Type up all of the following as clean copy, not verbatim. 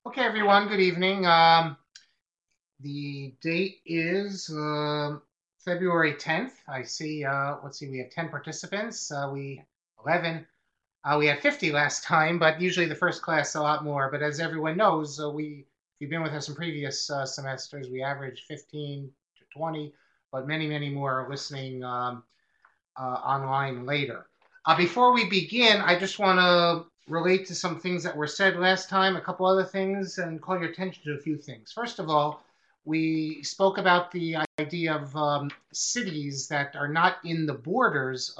Okay, everyone, good evening. The date is February 10th. I see, let's see, we have 10 participants. 11. We had 50 last time, but usually the first class a lot more. But as everyone knows, if you've been with us in previous semesters, we average 15 to 20, but many, many more are listening online later. Before we begin, I just want to relate to some things that were said last time, a couple other things, and call your attention to a few things. First of all, we spoke about the idea of cities that are not in the borders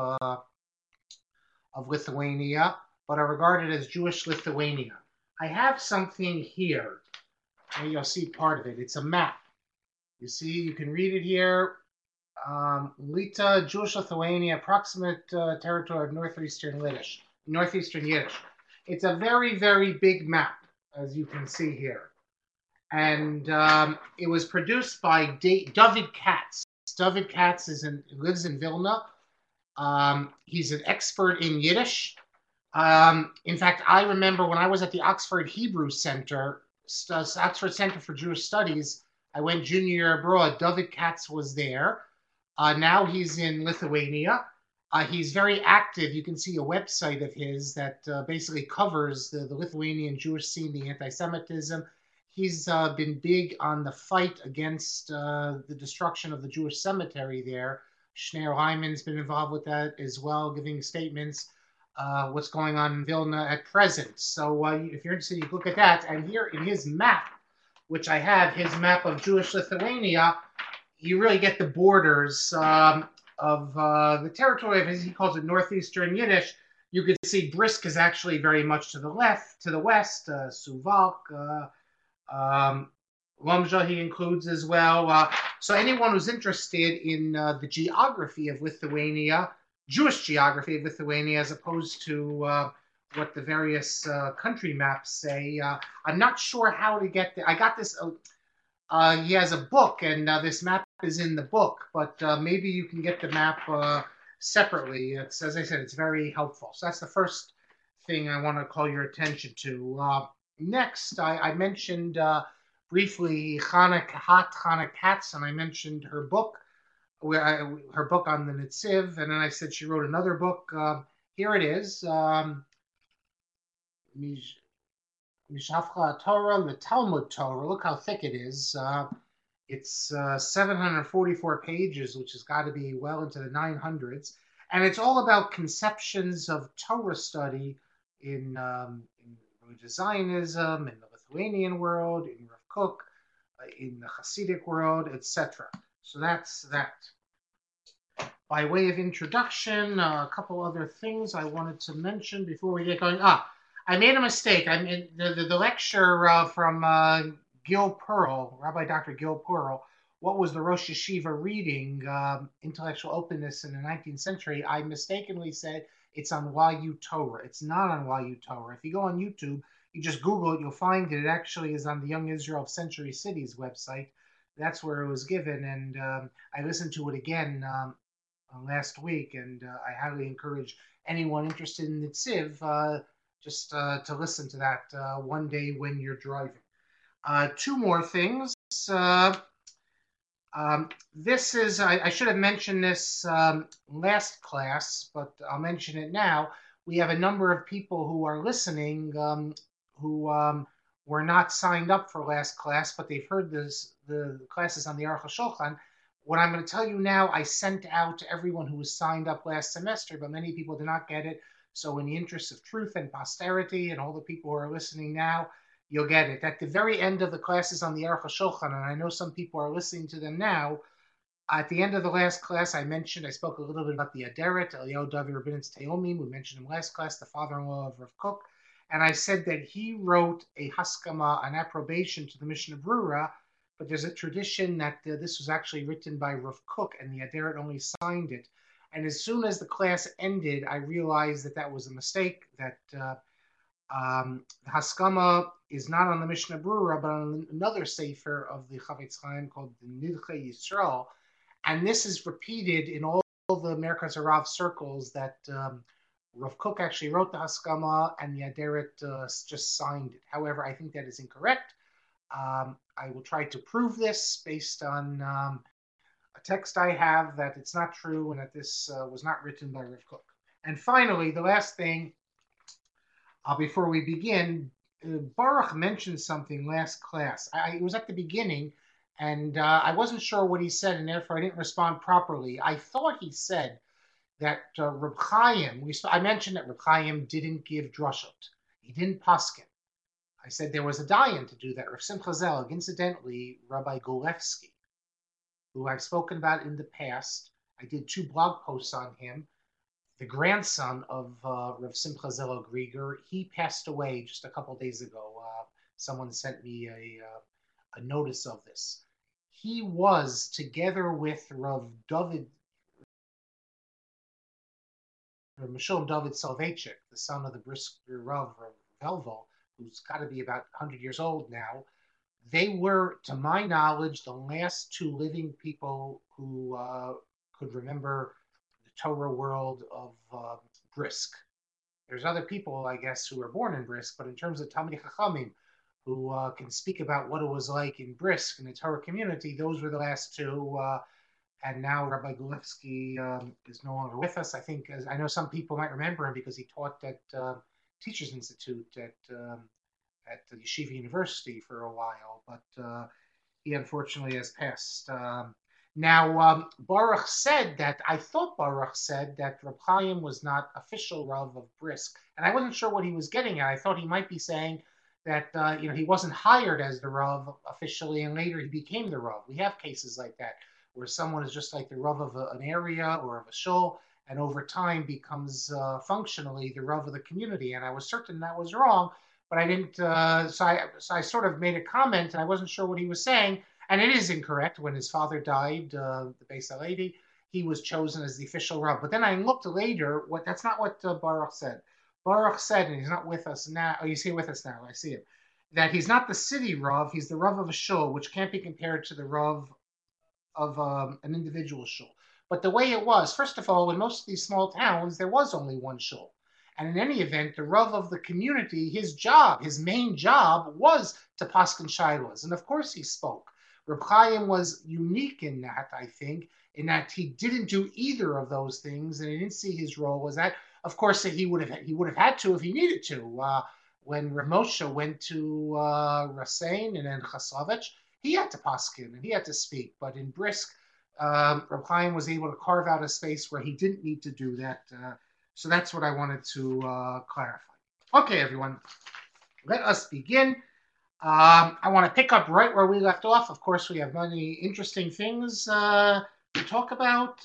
of Lithuania, but are regarded as Jewish Lithuania. I have something here. Maybe you'll see part of it. It's a map. You see, you can read it here. Lita, Jewish Lithuania, approximate territory of northeastern Yiddish. It's a very, very big map, as you can see here. And it was produced by David Katz. David Katz lives in Vilna. He's an expert in Yiddish. In fact, I remember when I was at the Oxford Hebrew Center, Oxford Center for Jewish Studies, I went junior year abroad. David Katz was there. Now he's in Lithuania. He's very active. You can see a website of his that basically covers the Lithuanian Jewish scene, the anti-Semitism. He's been big on the fight against the destruction of the Jewish cemetery there. Schneur Hyman's been involved with that as well, giving statements. What's going on in Vilna at present. So if you're interested, you look at that. And here in his map, which I have, his map of Jewish Lithuania, you really get the borders of the territory of, as he calls it, northeastern Yiddish. You can see Brisk is actually very much to the left, to the west, Suwalk, Lomza he includes as well. So anyone who's interested in the geography of Lithuania, Jewish geography of Lithuania, as opposed to what the various country maps say, I'm not sure how to get there. I got this. He has a book, and this map is in the book, but maybe you can get the map separately. It's, as I said, it's very helpful. So that's the first thing I want to call your attention to. Next, I mentioned briefly Chana Katz, and I mentioned her book, her book on the Netziv, and then I said she wrote another book. Here it is. Mishafcha Torah, the Talmud Torah. Look how thick it is. It's 744 pages, which has got to be well into the 900s. And it's all about conceptions of Torah study in religious Zionism, in the Lithuanian world, in Rav Kook, in the Hasidic world, etc. So that's that. By way of introduction, a couple other things I wanted to mention before we get going. I made a mistake. I mean, the lecture from Gil Pearl, Rabbi Dr. Gil Pearl, what was the Rosh Yeshiva reading, Intellectual Openness in the 19th Century, I mistakenly said it's on YU Torah. It's not on YU Torah. If you go on YouTube, you just Google it, you'll find it. It actually is on the Young Israel of Century Cities website. That's where it was given, and I listened to it again last week, and I highly encourage anyone interested in the Tziv just to listen to that one day when you're driving. Two more things. This is, I should have mentioned this last class, but I'll mention it now. We have a number of people who are listening who were not signed up for last class, but they've heard the classes on the Aruch HaShulchan. What I'm going to tell you now, I sent out to everyone who was signed up last semester, but many people did not get it. So in the interest of truth and posterity and all the people who are listening now, you'll get it. At the very end of the classes on the Aruch HaShulchan, and I know some people are listening to them now, at the end of the last class, I spoke a little bit about the Aderet, Eliyahu David Rabinitz Teomim. We mentioned him last class, the father-in-law of Rav Kook. And I said that he wrote a Haskama, an approbation to the Mishnah Brura, but there's a tradition that this was actually written by Rav Kook, and the Aderet only signed it. And as soon as the class ended, I realized that that was a mistake, that Haskama is not on the Mishnah Brura, but on another sefer of the Chavetz Chaim called the Nidchei Yisrael. And this is repeated in all the Merkaz Harav circles that Rav Kook actually wrote the Haskama, and the Aderet just signed it. However, I think that is incorrect. I will try to prove this based on a text I have that it's not true and that this was not written by Rav Kook. And finally, the last thing before we begin, Baruch mentioned something last class. It was at the beginning, and I wasn't sure what he said, and therefore I didn't respond properly. I thought he said that Reb Chaim, I mentioned that Reb Chaim didn't give drushot. He didn't paskin. I said there was a dayan to do that. Rav Simcha Zelig, incidentally, Rabbi Golevsky, who I've spoken about in the past. I did 2 blog posts on him. The grandson of Rav Simcha Zelig Rieger, he passed away just a couple days ago. Someone sent me a notice of this. He was, together with Rav Mishum David Soloveitchik, the son of the Brisker Rav Velvo, who's got to be about 100 years old now. They were, to my knowledge, the last 2 living people who could remember the Torah world of Brisk. There's other people, I guess, who were born in Brisk, but in terms of Talmidei Chachamim, who can speak about what it was like in Brisk in the Torah community, those were the last 2. And now Rabbi Golevsky is no longer with us. I think, as I know, some people might remember him because he taught at Teachers Institute at the Yeshiva University for a while, but he unfortunately has passed. Now, Baruch said that, I thought Baruch said that Reb Chaim was not official Rav of Brisk, and I wasn't sure what he was getting at. I thought he might be saying that he wasn't hired as the Rav officially, and later he became the Rav. We have cases like that, where someone is just like the Rav of an area or of a shul, and over time becomes functionally the Rav of the community. And I was certain that was wrong, but I didn't. So I sort of made a comment, and I wasn't sure what he was saying. And it is incorrect. When his father died, the Beis Halevi, he was chosen as the official Rav. But then I looked later. That's not what Baruch said. Baruch said, and he's not with us now. Oh, he's here with us now. I see him. That he's not the city Rav. He's the Rav of a shul, which can't be compared to the Rav of an individual shul. But the way it was, first of all, in most of these small towns, there was only one shul. And in any event, the Rav of the community, his main job, was to paskin shilas. And of course he spoke. Reb Chaim was unique in that, I think, in that he didn't do either of those things, and he didn't see his role as that. Of course, he would have had to if he needed to. When Rav Moshe went to Rasein and then Chasavich, he had to paskin and he had to speak. But in Brisk, Reb Chaim was able to carve out a space where he didn't need to do that. So that's what I wanted to clarify. Okay, everyone, let us begin. I want to pick up right where we left off. Of course, we have many interesting things to talk about,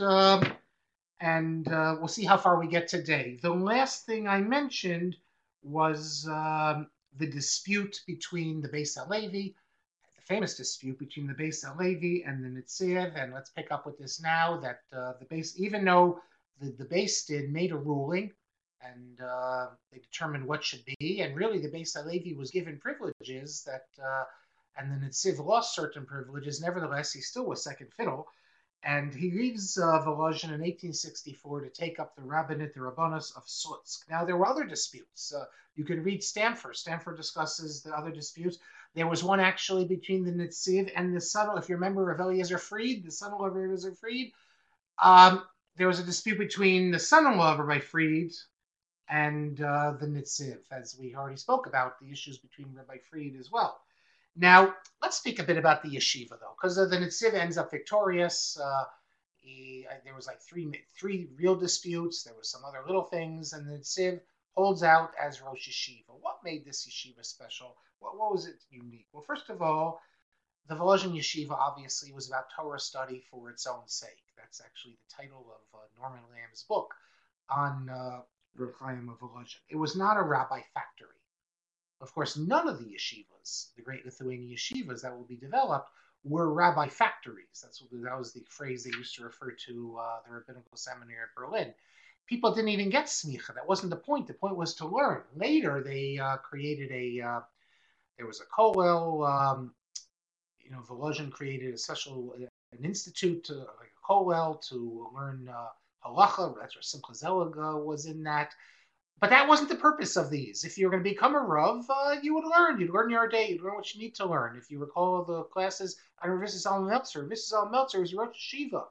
and we'll see how far we get today. The last thing I mentioned was the dispute between the Beis Halevi, the famous dispute between the Beis Halevi and the Nitziv, and let's pick up with this now, that the Beis, even though the Beis did made a ruling, and they determined what should be. And really, the Beis Halevi was given privileges that, and the Nitziv lost certain privileges. Nevertheless, he still was second fiddle. And he leaves Volozhin in 1864 to take up the rabbinate, the Rabbanos of Slutsk. Now, there were other disputes. You can read Stanford. Stanford discusses the other disputes. There was one actually between the Nitziv and the son, if you remember, Rav Eliezer Fried, the son of Rav Eliezer Fried. There was a dispute between the son-in-law of Rabbi Fried and the Nitziv, as we already spoke about the issues between Rabbi Fried as well. Now, let's speak a bit about the yeshiva, though, because the Nitziv ends up victorious. There was like three real disputes. There was some other little things, and the Nitziv holds out as Rosh Yeshiva. What made this yeshiva special? What was it unique? Well, first of all, the Volozhin Yeshiva obviously was about Torah study for its own sake. That's actually the title of Norman Lamb's book on Reb Chaim of Volozhin. It was not a rabbi factory. Of course, none of the yeshivas, the great Lithuanian yeshivas that will be developed, were rabbi factories. That was the phrase they used to refer to the rabbinical seminary at Berlin. People didn't even get smicha. That wasn't the point. The point was to learn. Later, they created there was a kollel. Volozhin created a special an institute, like a kollel, to learn halacha. That's where Simcha Zelig was in that. But that wasn't the purpose of these. If you were going to become a Rav, you would learn. You'd learn your day. You'd learn what you need to learn. If you recall the classes under Mrs. Meltzer, Mrs. Meltzer was Rosh Shiva,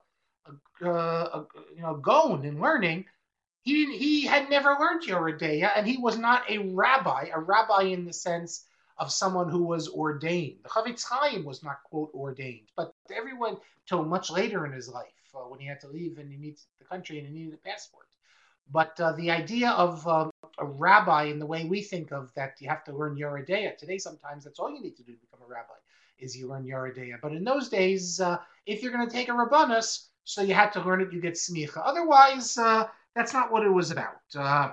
Gaon in learning. He had never learned Yoreh De'ah, and he was not a rabbi in the sense of someone who was ordained. The Chavetz Chaim was not, quote, ordained, but everyone, till much later in his life, when he had to leave and he needs the country and he needed a passport. But the idea of a rabbi in the way we think of that you have to learn Yoreh De'ah, today sometimes that's all you need to do to become a rabbi, is you learn Yoreh De'ah. But in those days, if you're going to take a Rabbanus, so you had to learn it, you get smicha. Otherwise, that's not what it was about.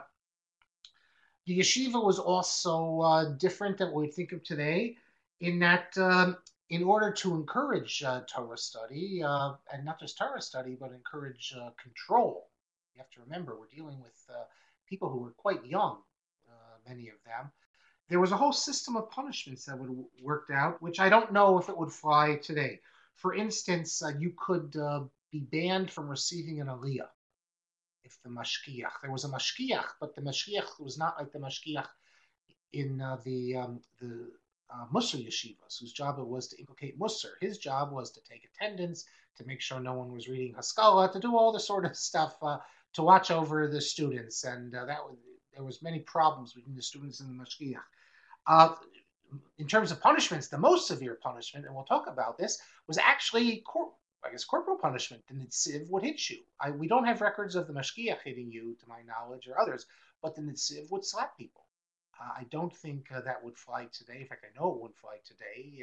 The yeshiva was also different than what we think of today, in that in order to encourage Torah study, and not just Torah study, but encourage control. You have to remember, we're dealing with people who were quite young, many of them. There was a whole system of punishments that would worked out, which I don't know if it would fly today. For instance, you could be banned from receiving an aliyah if the mashgiach. There was a mashgiach, but the mashgiach was not like the mashgiach in the Musar yeshivas, whose job it was to inculcate Musar. His job was to take attendance, to make sure no one was reading Haskalah, to do all the sort of stuff, to watch over the students. And there was many problems between the students and the mashgiach. In terms of punishments, the most severe punishment, and we'll talk about this, was actually corporal punishment. The Nitziv would hit you. We don't have records of the mashgiach hitting you, to my knowledge, or others, but the Nitziv would slap people. I don't think that would fly today. In fact, I know it wouldn't fly today.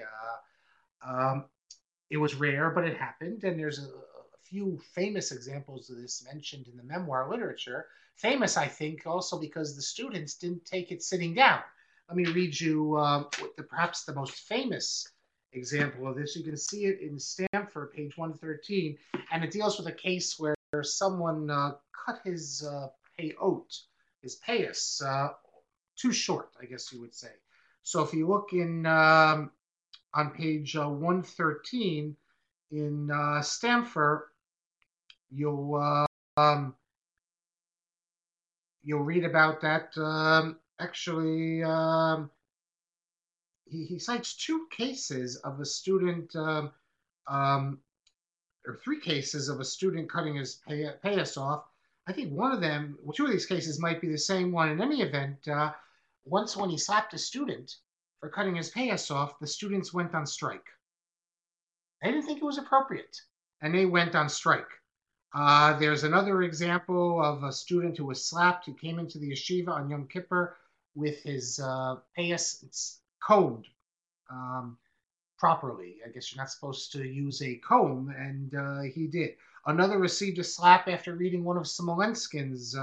It was rare, but it happened, and there's a few famous examples of this mentioned in the memoir literature. Famous, I think, also because the students didn't take it sitting down. Let me read you perhaps the most famous example of this. You can see it in Stanford, page 113, and it deals with a case where someone cut his payot, his payas, too short, I guess you would say. So if you look in on page 113 in Stanford, you'll read about that. Actually, he cites two cases of a student, or three cases of a student cutting his payas off. I think one of them, two of these cases might be the same one. In any event, once when he slapped a student for cutting his payas off, the students went on strike. They didn't think it was appropriate, and they went on strike. There's another example of a student who was slapped, who came into the yeshiva on Yom Kippur with his payas combed properly. I guess you're not supposed to use a comb, and he did. Another received a slap after reading one of Smolenskin's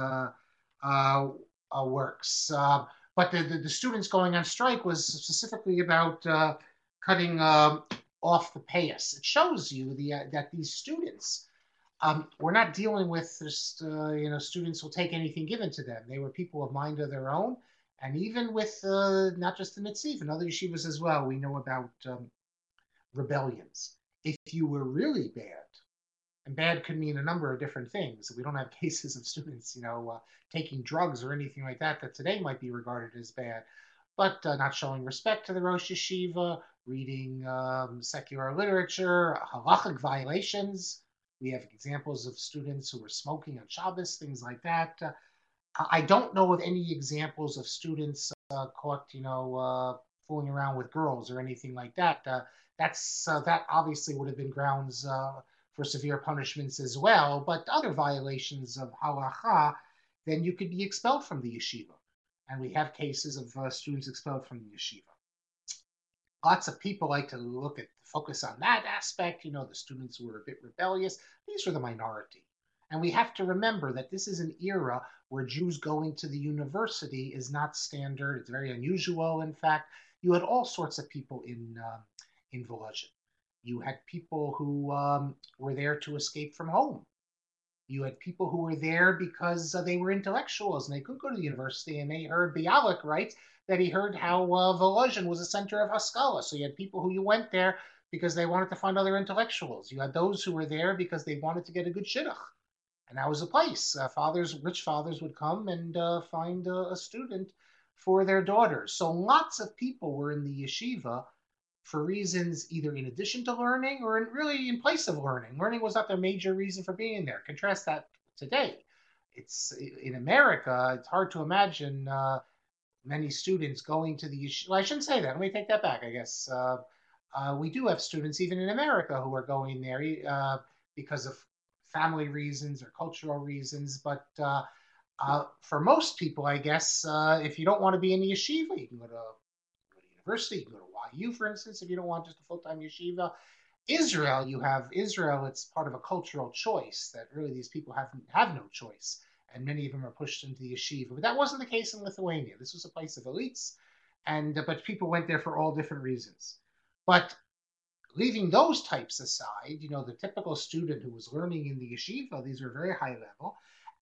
works. But the students going on strike was specifically about cutting off the payas. It shows you that these students we're not dealing with just students who'll take anything given to them. They were people of mind of their own, and even with not just the Nitziv and other yeshivas as well, we know about rebellions. If you were really bad, and bad could mean a number of different things. We don't have cases of students, taking drugs or anything like that today might be regarded as bad, but not showing respect to the Rosh Yeshiva, reading secular literature, halachic violations. We have examples of students who were smoking on Shabbos, things like that. I don't know of any examples of students caught, fooling around with girls or anything like that. That obviously would have been grounds for severe punishments as well. But other violations of halacha, then you could be expelled from the yeshiva. And we have cases of students expelled from the yeshiva. Lots of people like to focus on that aspect, the students who were a bit rebellious. These were the minority. And we have to remember that this is an era where Jews going to the university is not standard. It's very unusual, in fact. You had all sorts of people in Volozhin. You had people who were there to escape from home. You had people who were there because they were intellectuals and they couldn't go to the university, and they heard Bialik write that he heard how Volozhin was a center of Haskalah. So you had people who went there because they wanted to find other intellectuals. You had those who were there because they wanted to get a good shidduch. And that was a place. Rich fathers would come and find a student for their daughters. So lots of people were in the yeshiva for reasons either in addition to learning or really in place of learning. Learning was not their major reason for being there. Contrast that today. It's in America. It's hard to imagine many students going to the yeshiva. Well, I shouldn't say that. Let me take that back. I guess we do have students even in America who are going there because of family reasons or cultural reasons. But for most people, I guess, if you don't want to be in the yeshiva, you can go to university, you can go to YU, for instance, if you don't want just a full-time yeshiva. Israel, it's part of a cultural choice that really these people have no choice. And many of them are pushed into the yeshiva. But that wasn't the case in Lithuania. This was a place of elites, but people went there for all different reasons. But leaving those types aside, the typical student who was learning in the yeshiva, these were very high level.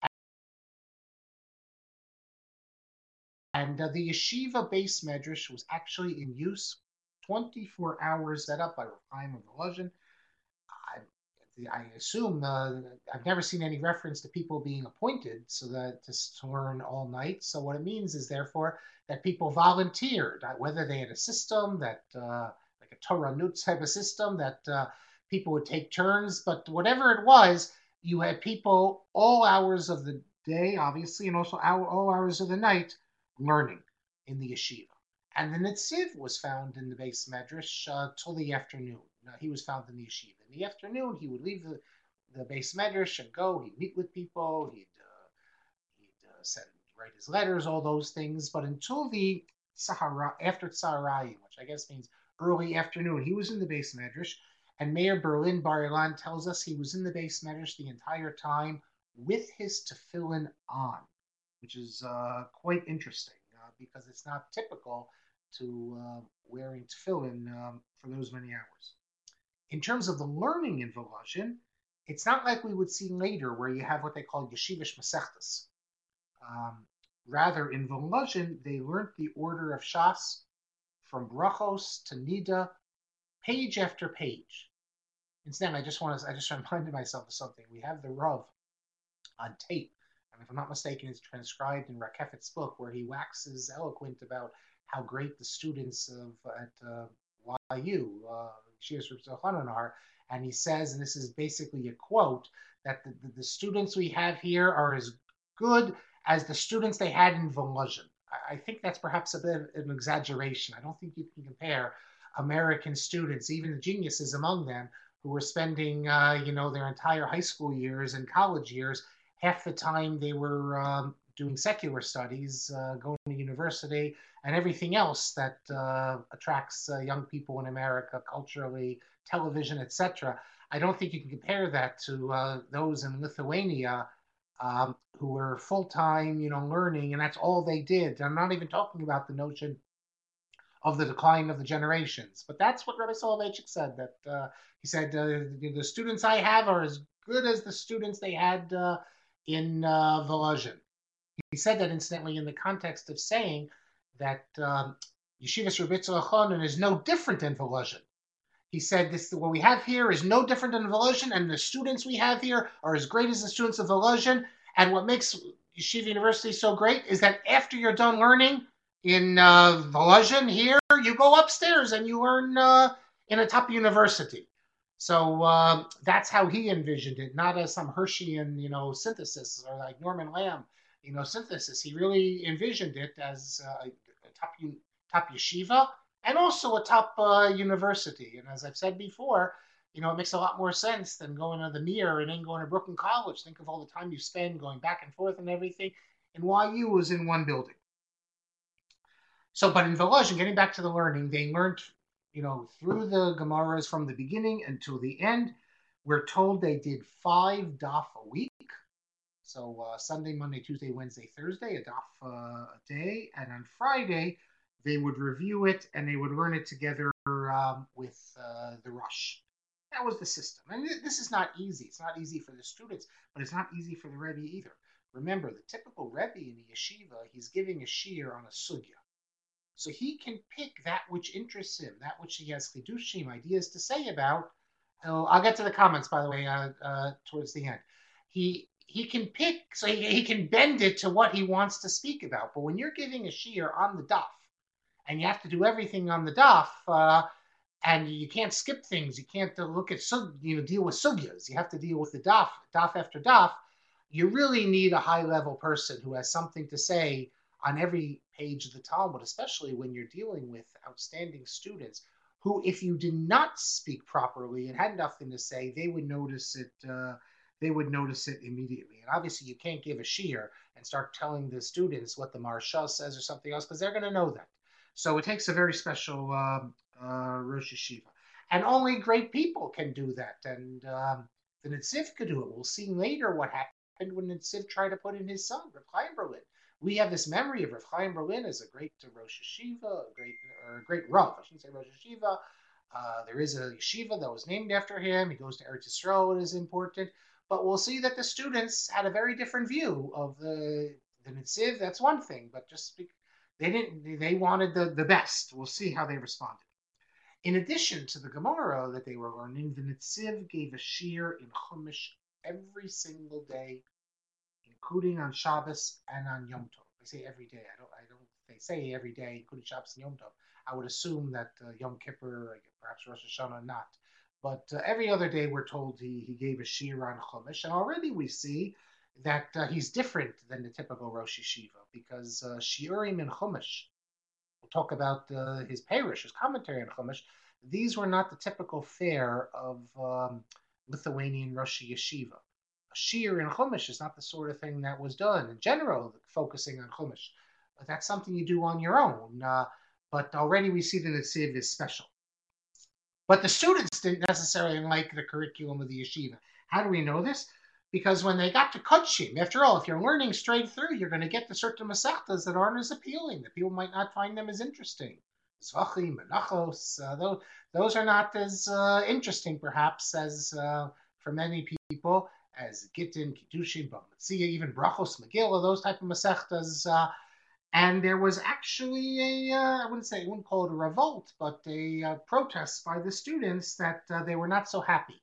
And the yeshiva base medrash was actually in use 24 hours, set up by Rav Chaim of Volozhin. I assume I've never seen any reference to people being appointed so that to learn all night. So what it means is therefore that people volunteered, whether they had a system that like a Torah Nut type of system that people would take turns, but whatever it was, you had people all hours of the day, obviously, and also all hours of the night learning in the yeshiva. And the Netziv was found in the base medrash till the afternoon. He was found in the yeshiva. In the afternoon, he would leave the base medrash and go. He'd meet with people. He'd write his letters, all those things. But until the Sahara, after Tzarayim, which I guess means early afternoon, he was in the base medrash. And Mayor Berlin Bar Ilan tells us he was in the base medrash the entire time with his tefillin on, which is quite interesting because it's not typical to wearing tefillin for those many hours. In terms of the learning in Volozhin, it's not like we would see later where you have what they call yeshivish masechtas. Rather, in Volozhin, they learned the order of Shas from brachos to nida, page after page. Incidentally, I just reminded myself of something. We have the Rav on tape, and if I'm not mistaken, it's transcribed in Rakefet's book, where he waxes eloquent about how great the students at YU, Yeshivas Reb Zochanan are, and he says, and this is basically a quote, that the students we have here are as good as the students they had in Volozhin. I think that's perhaps a bit of an exaggeration. I don't think you can compare American students, even the geniuses among them, who were spending, their entire high school years and college years. Half the time they were doing secular studies, going to university, and everything else that attracts young people in America culturally, television, etc. I don't think you can compare that to those in Lithuania who were full-time, learning, and that's all they did. I'm not even talking about the notion of the decline of the generations, but that's what Rabbi Soloveitchik said. That he said the students I have are as good as the students they had in Volozhin. He said that incidentally in the context of saying that Yeshivas Rebbe Zochanan is no different than Volozhin. He said what we have here is no different than Volozhin, and the students we have here are as great as the students of Volozhin. And what makes Yeshiva University so great is that after you're done learning in Volozhin here, you go upstairs and you learn in a top university. So that's how he envisioned it, not as some Hirschian, synthesis or like Norman Lamb, synthesis. He really envisioned it as a top yeshiva and also a top university. And as I've said before, it makes a lot more sense than going to the Mir and then going to Brooklyn College. Think of all the time you spend going back and forth and everything. And YU was in one building. So, but in Volozhin, getting back to the learning, they learned, through the Gemaras from the beginning until the end. We're told they did 5 daf a week. So Sunday, Monday, Tuesday, Wednesday, Thursday, a daf a day. And on Friday, they would review it and they would learn it together with the Rosh. That was the system. And this is not easy. It's not easy for the students, but it's not easy for the Rebbe either. Remember, the typical Rebbe in the yeshiva, he's giving a shiur on a sugya. So he can pick that which interests him, that which he has chidushim, ideas to say about. I'll get to the comments, by the way, towards the end. He he can pick, so he can bend it to what he wants to speak about. But when you're giving a shiur on the daf, and you have to do everything on the daf, and you can't skip things. You can't look at deal with sugyas. You have to deal with the daf after daf. You really need a high level person who has something to say on every page of the Talmud, especially when you're dealing with outstanding students who, if you did not speak properly and had nothing to say, they would notice it. They would notice it immediately. And obviously, you can't give a shiur and start telling the students what the Maharsha says or something else, because they're going to know that. So it takes a very special Rosh Yeshiva. And only great people can do that. And the Netziv could do it. We'll see later what happened when Netziv tried to put in his son, Rav Chaim Berlin. We have this memory of Rav Chaim Berlin as a great Rosh Yeshiva, a great Rav. I shouldn't say Rosh Yeshiva. There is a yeshiva that was named after him. He goes to Eretz Yisrael. It is important. But we'll see that the students had a very different view of the Netziv. That's one thing. But they wanted the best. We'll see how they responded. In addition to the Gemara that they were learning, the Netziv gave a shiur in Chumash every single day, including on Shabbos and on Yom Tov. They say every day. I don't. They say every day, including Shabbos and Yom Tov. I would assume that Yom Kippur, perhaps Rosh Hashanah, not. But every other day, we're told he gave a shiur on Chumash, and already we see that he's different than the typical Rosh Yeshiva, because shiurim in Chumash, we'll talk about his Perush, his commentary on Chumash, these were not the typical fare of Lithuanian Rosh Yeshiva. A shiur in Chumash is not the sort of thing that was done in general, focusing on Chumash. But that's something you do on your own. But already we see that the Netziv is special. But the students didn't necessarily like the curriculum of the yeshiva. How do we know this? Because when they got to Kodshim, after all, if you're learning straight through, you're going to get to certain masechtas that aren't as appealing, that people might not find them as interesting. Zvachim, Menachos, those are not as interesting, perhaps, as for many people, as Gittin, Kiddushin, Bamatzia, even Brachos, Megillah, those type of masechtas. And there was actually I wouldn't call it a revolt, but a protest by the students that they were not so happy.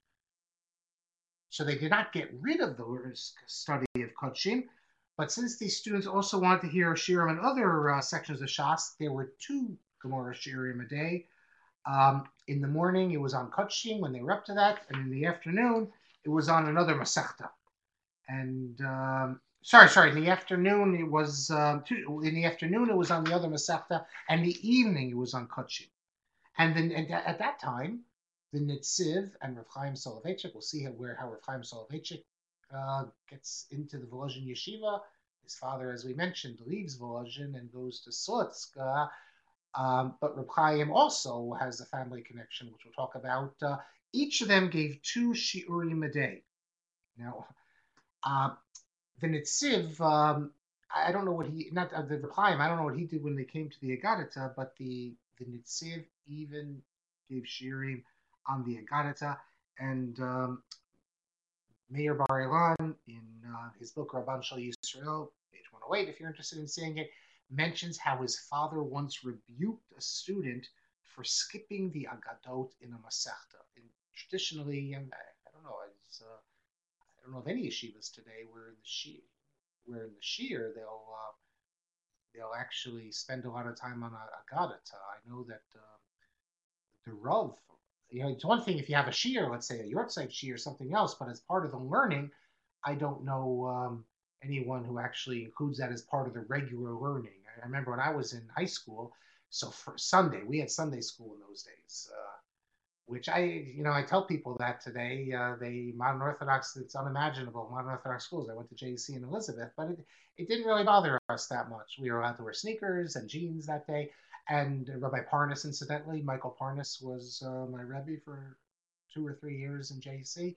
So they did not get rid of the study of Kodshim, but since these students also wanted to hear shiurim and other sections of Shas, there were 2 Gemara shiurim a day. In the morning, it was on Kodshim when they were up to that, and in the afternoon, it was on another Masechta. And in the afternoon it was on the other Masechta, and the evening it was on Kodshim. And then at that time, the Netziv and Rav Chaim Soloveitchik, we'll see how Rav Chaim Soloveitchik gets into the Volozhin Yeshiva. His father, as we mentioned, leaves Volozhin and goes to Slutsk. But Rav Chaim also has a family connection, which we'll talk about. Each of them gave 2 shiurim a day. Now, the Netziv, I don't know what the Rav Chaim, I don't know what he did when they came to the Agadita, but the Netziv even gave shiurim on the Agadita, and Meir Bar-Ilan, in his book Rabban Shal Yisrael, page 108, if you're interested in seeing it, mentions how his father once rebuked a student for skipping the Agadot in a Masechta. And traditionally, I don't know of any yeshivas today where in the shiur they'll actually spend a lot of time on Agadita. I know that the Rav, it's one thing if you have a shiur, let's say a Yortzeit shiur or something else, but as part of the learning, I don't know anyone who actually includes that as part of the regular learning. I remember when I was in high school, so for Sunday, we had Sunday school in those days, which I tell people that today, modern Orthodox, it's unimaginable, modern Orthodox schools. I went to JC in Elizabeth, but it didn't really bother us that much. We were allowed to wear sneakers and jeans that day. And Rabbi Parnas, incidentally, Michael Parnas was my Rebbe for 2 or 3 years in JC.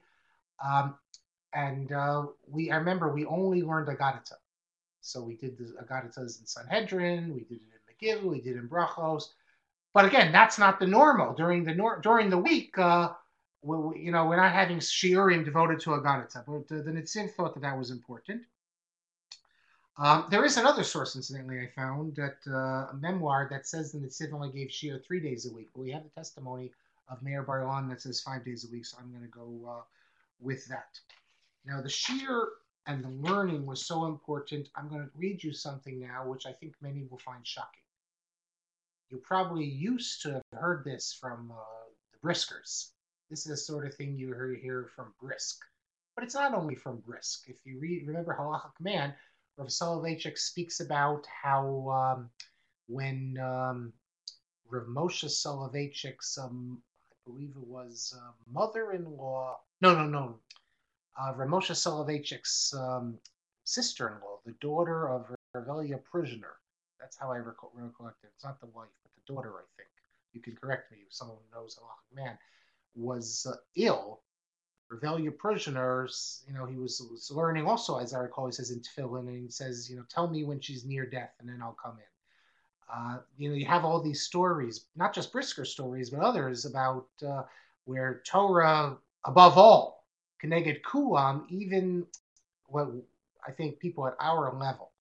I remember we only learned Agadita. So we did the Agaditas in Sanhedrin, we did it in Megillah, we did it in Brachos. But again, that's not the normal. During the week, we're not having shiurim devoted to Agadita. But the Netziv thought that was important. There is another source, incidentally, I found, that a memoir that says the Netziv only gave shiur 3 days a week. But we have the testimony of Meir Bar-Ilan that says 5 days a week, so I'm going to go with that. Now, the shiur and the learning was so important. I'm going to read you something now, which I think many will find shocking. You probably used to have heard this from the Briskers. This is the sort of thing you hear from Brisk. But it's not only from Brisk. If you remember Halachic Man, Rav Soloveitchik speaks about how when Rav Moshe Soloveitchik's, I believe it was mother-in-law, no, Rav Moshe Soloveitchik's sister-in-law, the daughter of Revelia Prishner. That's how I recollect it. It's not the wife, but the daughter, I think. You can correct me if someone knows Halachic Man. Was ill. Revelia Prishner, he was learning also, as I recall, he says in Tefillin, and he says, tell me when she's near death, and then I'll come in. You have all these stories, not just Brisker stories, but others about where Torah, above all, Keneged Kulam, even what I think people at our level,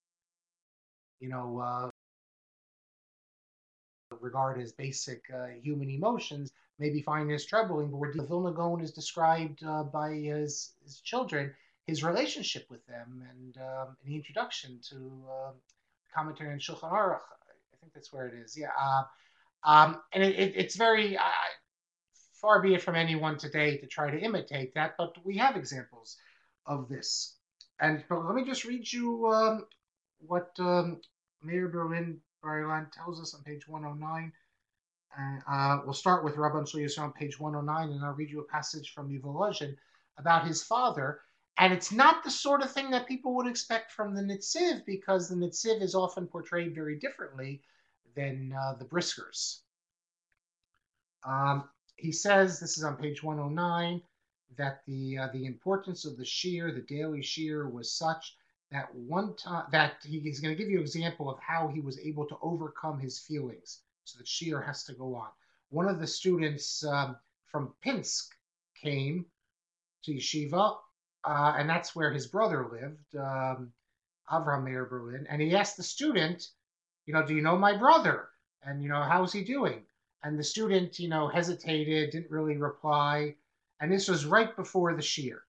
regard as basic human emotions, maybe find this troubling. But where the Vilna Gaon is described by his children, his relationship with them, and in the introduction to commentary on Shulchan Aruch, I think that's where it is. Yeah, and it's very far be it from anyone today to try to imitate that, but we have examples of this. But let me just read you what Meir Berlin Bar-Ilan tells us on page 109. We'll start with Rabban Shlomo on page 109, and I'll read you a passage from Volozhin about his father. And it's not the sort of thing that people would expect from the Netziv, because the Netziv is often portrayed very differently than the Briskers. He says, this is on page 109, that the importance of the shiur, the daily shiur, was such that one time that he's going to give you an example of how he was able to overcome his feelings. So the shiur has to go on. One of the students from Pinsk came to yeshiva, and that's where his brother lived, Avraham Meir Berlin, and he asked the student, do you know my brother? And, how's he doing? And the student, hesitated, didn't really reply. And this was right before the shiur.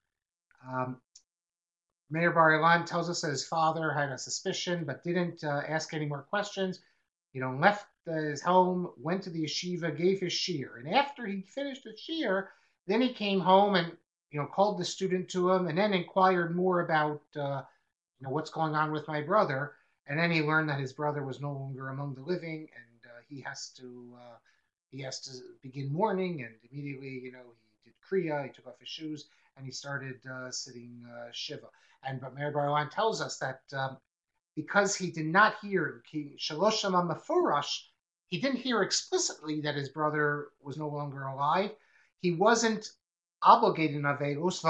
Meir Bar-Ilan tells us that his father had a suspicion, but didn't ask any more questions. Left his home, went to the yeshiva, gave his shiur. And after he finished the shiur, then he came home and, called the student to him and then inquired more about, what's going on with my brother. And then he learned that his brother was no longer among the living, and he has to begin mourning. And immediately, he did kriya, he took off his shoes, and he started sitting shiva. But Meir Bar-Ilan tells us that because he did not hear Shalosh Shama Mefurash, he didn't hear explicitly that his brother was no longer alive. He wasn't obligated in Avelus.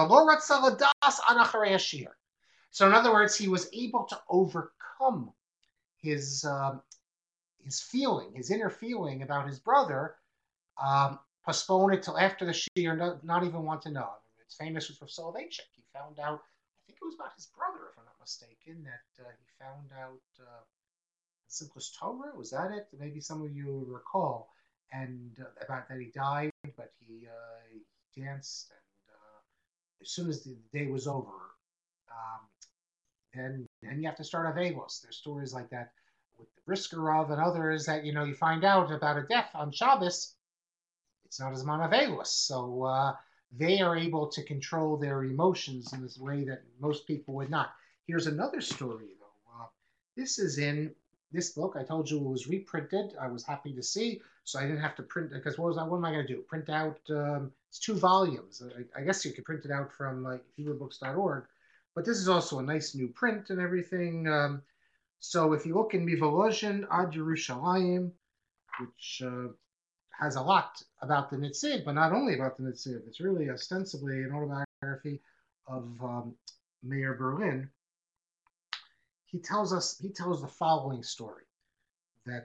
So in other words, he was able to overcome his feeling, his inner feeling about his brother, postpone it till after the shiur, not even want to know. It's famous with Rav Soloveitchik. He found out, I think it was about his brother, if I'm not mistaken, that he found out Simchas Torah, was that it? Maybe some of you recall, and about that he died, but he danced, and as soon as the day was over, then you have to start Avelos. There's stories like that with the Briskerov and others that, you find out about a death on Shabbos, it's not as man Avelos. So they are able to control their emotions in this way that most people would not. Here's another story, though. This is in this book. I told you it was reprinted. I was happy to see, so I didn't have to print it, because what am I going to do? Print out, it's 2 volumes. I guess you could print it out from HebrewBooks.org, but this is also a nice new print and everything. So if you look in Volozhin Ad Yerushalayim, which has a lot about the Netziv, but not only about the Netziv, it's really ostensibly an autobiography of Meir Berlin. He tells the following story, that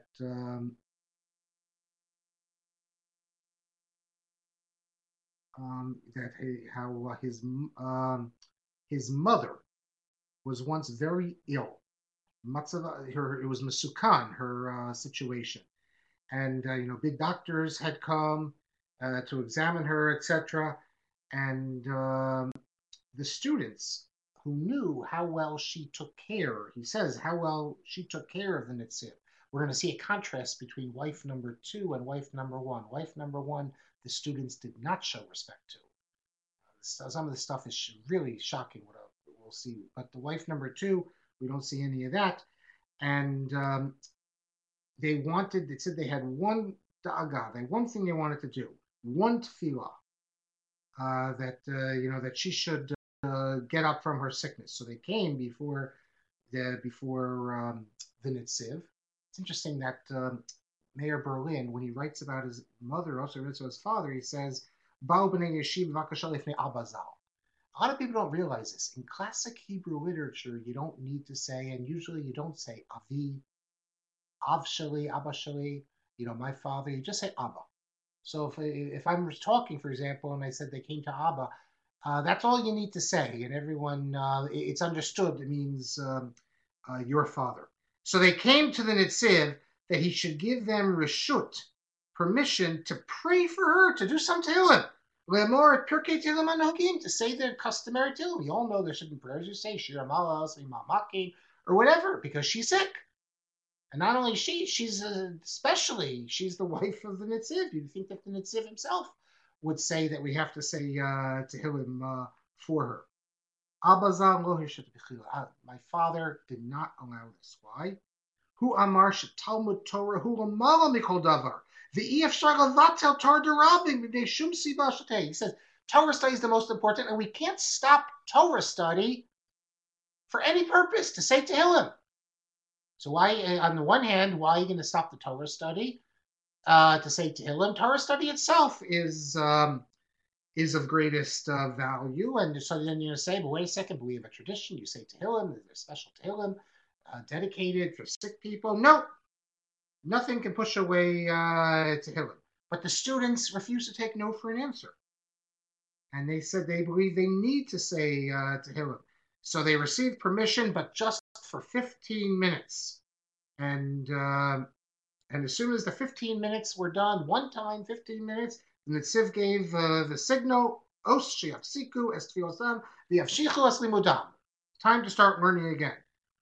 how his mother was once very ill. It was Masukan, her situation. And, big doctors had come to examine her, etc. And the students who knew how well she took care. He says how well she took care of the Nitziv. We're going to see a contrast between wife number 2 and wife number 1. Wife number 1, the students did not show respect to. Some of the stuff is really shocking, what we'll see. But the wife number 2, we don't see any of that. And it said they had one da'aga, one thing they wanted to do, one tefillah, that she should get up from her sickness. So they came before the Nitziv. It's interesting that Mayor Berlin, when he writes about his mother, also writes about his father, he says, "Ba'u b'nei yeshiva v'akasha lifnei Abba Zal." A lot of people don't realize this. In classic Hebrew literature, you don't need to say, and usually you don't say Avi, Av Shali, Abba Shali, my father. You just say Abba. So if I'm talking, for example, and I said they came to Abba, that's all you need to say, and everyone, it's understood. It means your father. So they came to the Nitziv that he should give them reshut, permission to pray for her, to do some tehillim. Lemor Pirkei Tehillim Anhagim, to say their customary tehillim. You all know there should be prayers you say, Shir Malas, Imamakim, or whatever, because she's sick. And not only she's she's the wife of the Nitziv. You'd think that the Nitziv himself would say that we have to say tehillim for her. My father did not allow this. Why? Hu amar Talmud Torah hu lamala mikol davar. He says Torah study is the most important, and we can't stop Torah study for any purpose to say tehillim. So why, on the one hand, why are you going to stop the Torah study to say tehillim? Torah study itself is of greatest value, and so then you're going to say, but wait a second, but we have a tradition. You say tehillim, there's a special tehillim dedicated for sick people. No, nothing can push away tehillim. But the students refuse to take no for an answer, and they said they believe they need to say tehillim. So they received permission, but just for 15 minutes. And as soon as the 15 minutes were done, one time, 15 minutes, the Nitziv gave the signal, Os sheyafsiku es tfilosam v'yavshichu es limudam. Time to start learning again.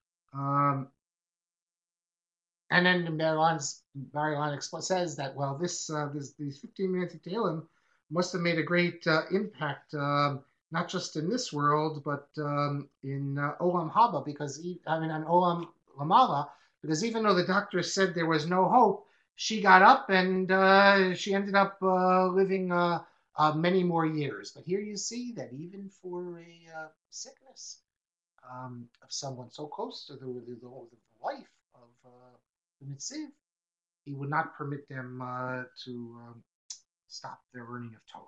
And then Bar-Ilan says that, well, these 15 minutes of Tehillim must have made a great impact, not just in this world, but in Olam Haba, on Olam Lamala, because even though the doctor said there was no hope, she got up and she ended up living many more years. But here you see that even for a sickness of someone so close to the wife of the Nitziv, he would not permit them to stop their learning of Torah.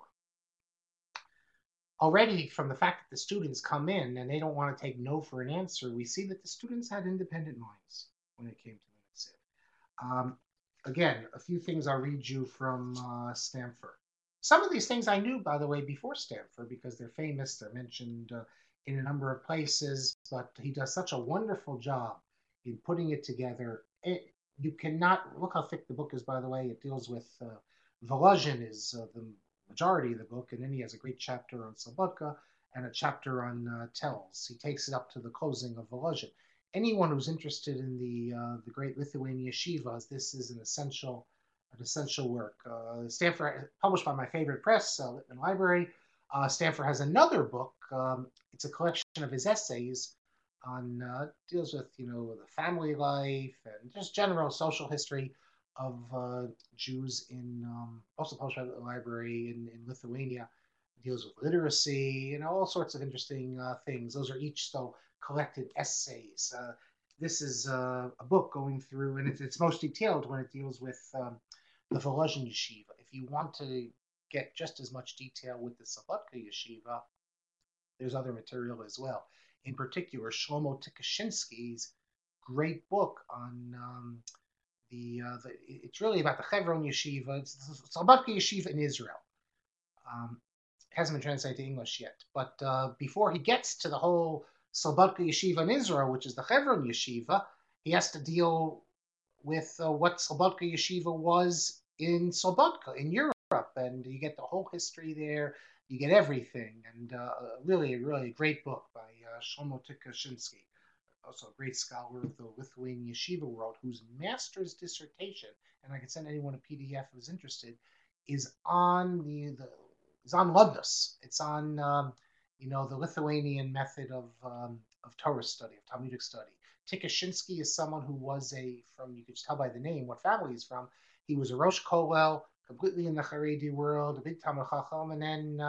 Already, from the fact that the students come in and they don't want to take no for an answer, we see that the students had independent minds when it came to the Nitziv. Again, a few things I'll read you from Stanford. Some of these things I knew, by the way, before Stanford, because they're famous. They're mentioned in a number of places, but he does such a wonderful job in putting it together. You cannot, look how thick the book is, by the way. It deals with, Volozhin is the majority of the book, and then he has a great chapter on Slobodka and a chapter on Telz. He takes it up to the closing of Volozhin. Anyone who's interested in the great Lithuanian yeshivas, this is an essential work. Stanford, published by my favorite press, Lippman Library. Stanford has another book. It's a collection of his essays on deals with the family life and just general social history of Jews in also published by the library in Lithuania. It deals with literacy and all sorts of interesting things. Those are each still collected essays. This is a book going through, and it's most detailed when it deals with the Volozhin yeshiva. If you want to get just as much detail with the Slobodka yeshiva, there's other material as well. In particular, Shlomo Tikashinsky's great book on it's really about the Chevron yeshiva. It's the Slobodka yeshiva in Israel. It hasn't been translated to English yet, but before he gets to the whole Slobodka yeshiva in Israel, which is the Chevron yeshiva, he has to deal with what Slobodka yeshiva was in Slobodka in Europe, and you get the whole history there, you get everything. And really, really great book by Shlomo Tikashinsky, also a great scholar of the Lithuanian yeshiva world, whose master's dissertation, and I can send anyone a PDF who's interested, is on is on Ludus. It's on the Lithuanian method of Torah study, of Talmudic study. Tikashinsky is someone who was you could tell by the name what family he's from. He was a Rosh Kollel, completely in the Haredi world, a big Talmud Chacham, and then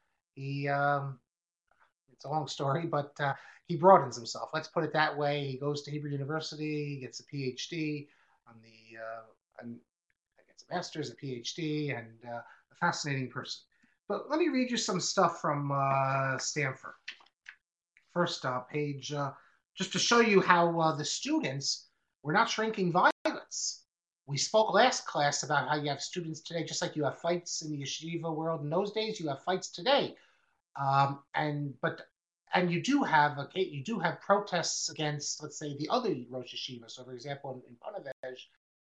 it's a long story, but he broadens himself. Let's put it that way. He goes to Hebrew University, he gets a PhD and gets a master's, a PhD, and a fascinating person. But let me read you some stuff from Stanford. First page, just to show you how the students were not shrinking violence. We spoke last class about how you have students today, just like you have fights in the yeshiva world in those days, you have fights today. And you do have protests against, let's say, the other Rosh Yeshiva. So, for example, in Ponevezh,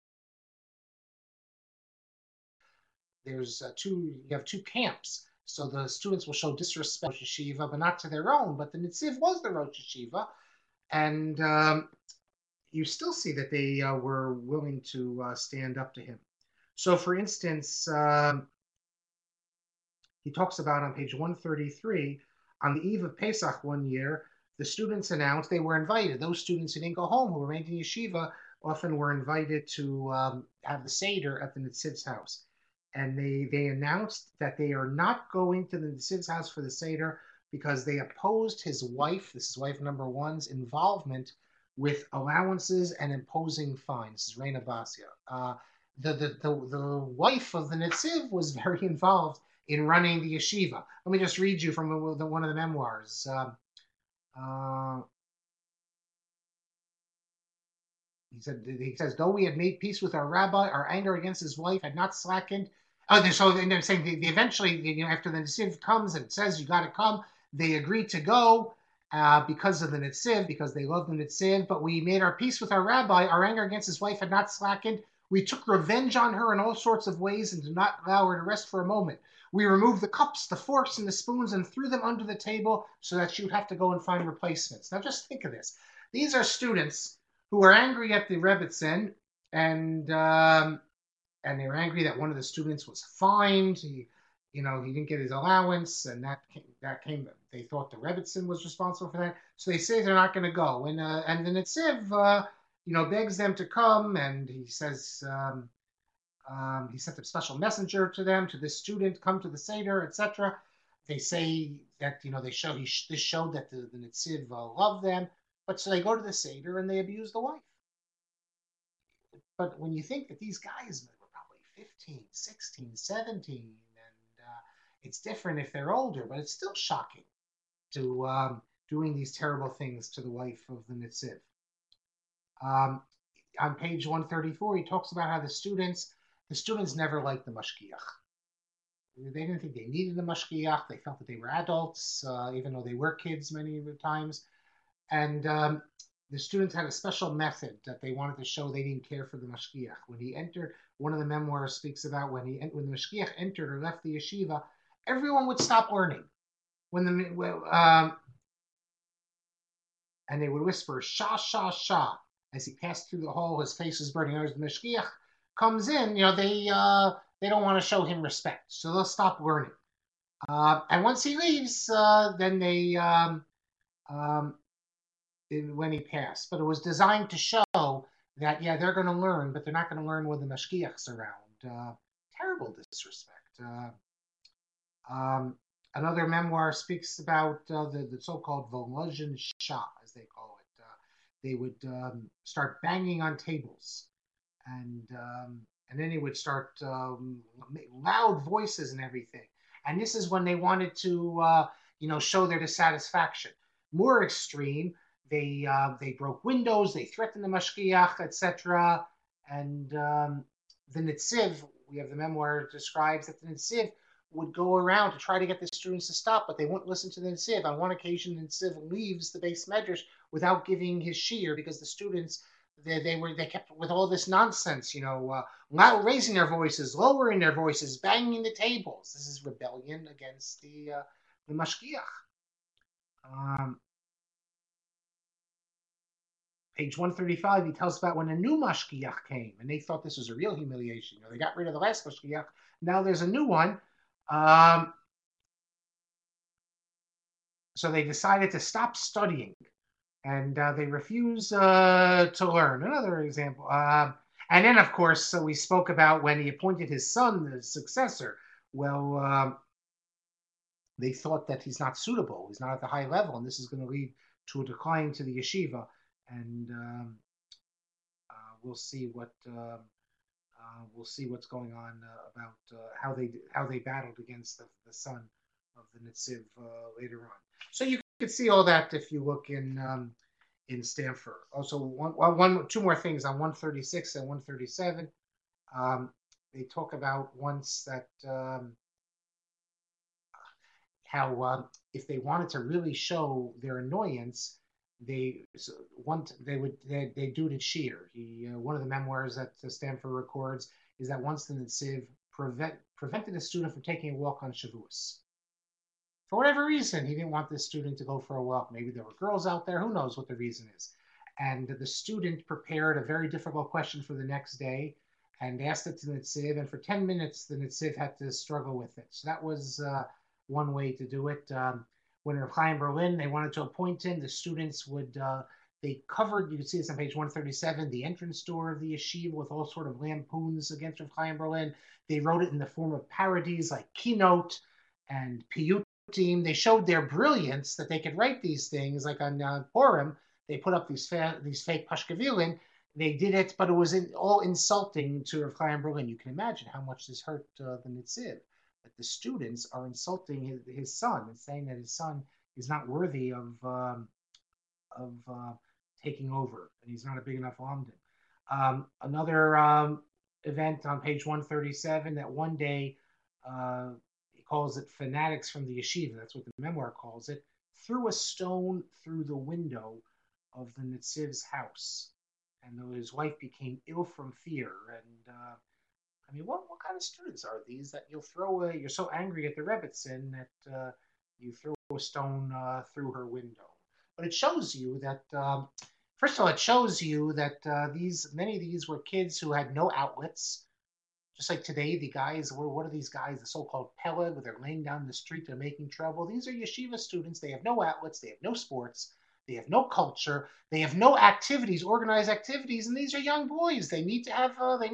you have two camps. So the students will show disrespect to Rosh Yeshiva, but not to their own. But the Netziv was the Rosh Yeshiva, and you still see that they were willing to stand up to him. So, for instance, he talks about on page 133, on the eve of Pesach one year, the students announced they were invited. Those students who didn't go home, who remained in yeshiva, often were invited to have the Seder at the Netziv's house. And they announced that they are not going to the Netziv's house for the Seder because they opposed his wife, this is wife number one's, involvement with allowances and imposing fines. This is Reina Basia. The wife of the Netziv was very involved in running the yeshiva. Let me just read you from one of the memoirs. He says, though we had made peace with our rabbi, our anger against his wife had not slackened. So they're saying they eventually, after the Netziv comes and says you got to come, they agreed to go because of the Netziv, because they love the Netziv. But we made our peace with our rabbi. Our anger against his wife had not slackened. We took revenge on her in all sorts of ways and did not allow her to rest for a moment. We removed the cups, the forks, and the spoons and threw them under the table so that she would have to go and find replacements. Now just think of this. These are students who are angry at the Rebbetzin, and they were angry that one of the students was fined. He didn't get his allowance, and that came. They thought the Rebbetzin was responsible for that, so they say they're not going to go. And the Netziv, begs them to come, and he says he sent a special messenger to them, to this student, come to the Seder, etc. They say that this showed that the Netziv loved them, but so they go to the Seder and they abuse the wife. But when you think that these guys were probably 15, 16, 17, and it's different if they're older, but it's still shocking to doing these terrible things to the wife of the Netziv. On page 134, he talks about how the students never liked the mashgiach. They didn't think they needed a mashgiach. They felt that they were adults, even though they were kids many times. And the students had a special method that they wanted to show they didn't care for the mashgiach. When he entered, one of the memoirs speaks about when the mashgiach entered or left the yeshiva, everyone would stop learning. And they would whisper, "Shah, Shah, Shah." As he passed through the hall, his face was burning. As the mashgiach comes in, they don't want to show him respect, so they'll stop learning. And once he leaves, then they when he passed. But it was designed to show that they're going to learn, but they're not going to learn when the mashgiach's around. Terrible disrespect. Another memoir speaks about the so-called Volozhin Shah, as they call it. They would start banging on tables, and then they would start loud voices and everything. And this is when they wanted to, show their dissatisfaction. More extreme, they broke windows, they threatened the mashgiach, etc. And the Netziv, we have the memoir describes that the Netziv would go around to try to get the students to stop, but they wouldn't listen to the Netziv. On one occasion, the Netziv leaves the Beis Medrash without giving his shiur because the students They kept with all this nonsense, loud, raising their voices, lowering their voices, banging the tables. This is rebellion against the mashgiach. Um, Page 135, he tells about when a new mashgiach came, and they thought this was a real humiliation. They got rid of the last mashgiach. Now there's a new one. So they decided to stop studying, and they refused to learn. Another example. And then, of course, so we spoke about when he appointed his son the successor. Well, they thought that he's not suitable. He's not at the high level, and this is going to lead to a decline to the yeshiva. And we'll see what's going on about how they battled against the son of the Netziv later on. So you can see all that if you look in Stanford. Also, two more things on 136 and 137. They talk about once that how if they wanted to really show their annoyance, they do it in sheer. One of the memoirs that Stanford records is that once the Netziv prevented a student from taking a walk on Shavuos. For whatever reason, he didn't want this student to go for a walk. Maybe there were girls out there. Who knows what the reason is? And the student prepared a very difficult question for the next day and asked it to the Netziv. And for 10 minutes, the Netziv had to struggle with it. So that was one way to do it. When Rav Chaim Berlin, they wanted to appoint him, the students they covered, you can see this on page 137, the entrance door of the yeshiva with all sort of lampoons against Rav Chaim Berlin. They wrote it in the form of parodies like Keynote and Piyut. They showed their brilliance that they could write these things, like on Purim. They put up these fake Pashkevilin. They did it, but it was all insulting to Rav Chaim Berlin. You can imagine how much this hurt the Netziv. That the students are insulting his son and saying that his son is not worthy of taking over, and he's not a big enough alumni. Another event on page 137 that one day he calls it fanatics from the yeshiva. That's what the memoir calls it. Threw a stone through the window of the Netziv's house, and his wife became ill from fear. And I mean, what kind of students are these that you're so angry at the Rebbetzin that you throw a stone through her window? But it shows you that, first of all, it shows you that many of these were kids who had no outlets. Just like today, the guys, what are these guys, the so-called Pele, where they're laying down the street, they're making trouble. These are yeshiva students. They have no outlets. They have no sports. They have no culture. They have no activities, organized activities. And these are young boys. They need to have,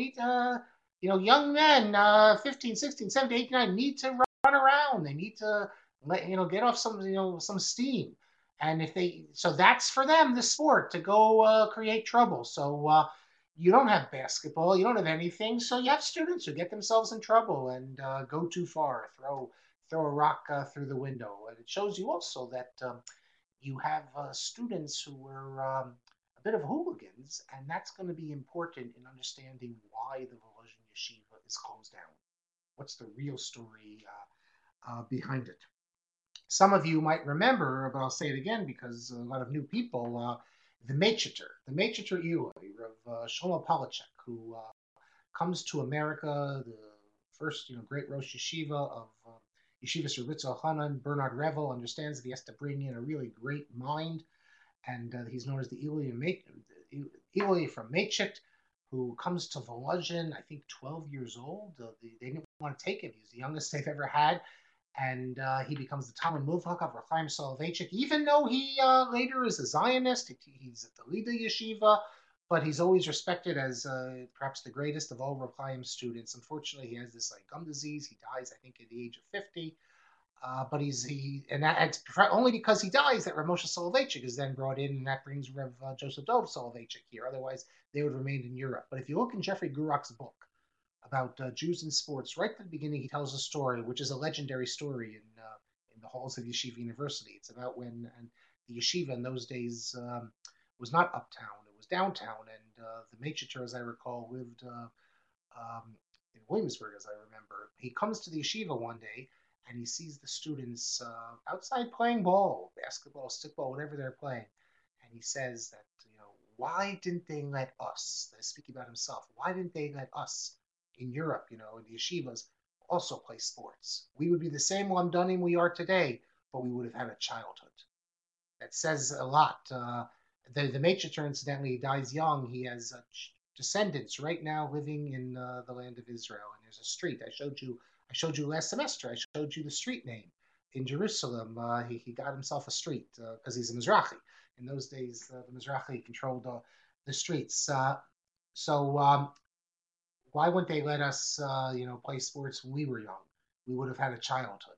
young men, 15, 16, 17, 18, 19, need to run around. They need to get off some steam. And so that's for them, the sport, to go create trouble. So you don't have basketball, you don't have anything. So you have students who get themselves in trouble and go too far, throw a rock through the window. And it shows you also that you have students who were a bit of hooligans, and that's going to be important in understanding why the Volozhin Yeshiva is closed down. What's the real story behind it? Some of you might remember, but I'll say it again because a lot of new people, the Meitcheter Eli, Rav Shlomo Polachek, who comes to America, the first great Rosh Yeshiva of Yeshivas Rebitza Hanan. Bernard Revel understands that he has to bring in a really great mind, and he's known as the Eli from Meitchet, who comes to Volozhin, I think 12 years old. They didn't want to take him. He's the youngest they've ever had. And he becomes the Talmud Muvhak of Rav Chaim Soloveitchik, even though he later is a Zionist. He's at the Lida Yeshiva, but he's always respected as perhaps the greatest of all Rav Chaim's students. Unfortunately, he has this gum disease. He dies, I think, at the age of 50. But that's only because he dies that Rav Moshe Soloveitchik is then brought in, and that brings Rav Joseph Dov Soloveitchik here. Otherwise, they would have remained in Europe. But if you look in Jeffrey Gurok's book about Jews in sports, right at the beginning, he tells a story, which is a legendary story in the halls of Yeshiva University. It's about when the yeshiva in those days was not uptown; it was downtown, and the Meitcheter, as I recall, lived in Williamsburg, as I remember. He comes to the yeshiva one day, and he sees the students outside playing ball, basketball, stickball, whatever they're playing, and he says that why didn't they let us, speaking about himself, why didn't they let us in Europe, in the yeshivas, also play sports? We would be the same Lamdanim we are today, but we would have had a childhood. That says a lot. The Meitcheter, incidentally, dies young. He has descendants right now living in the land of Israel, and there's a street. I showed you last semester. I showed you the street name in Jerusalem. He got himself a street because he's a Mizrahi. In those days, the Mizrahi controlled the streets. So why wouldn't they let us, play sports when we were young? We would have had a childhood.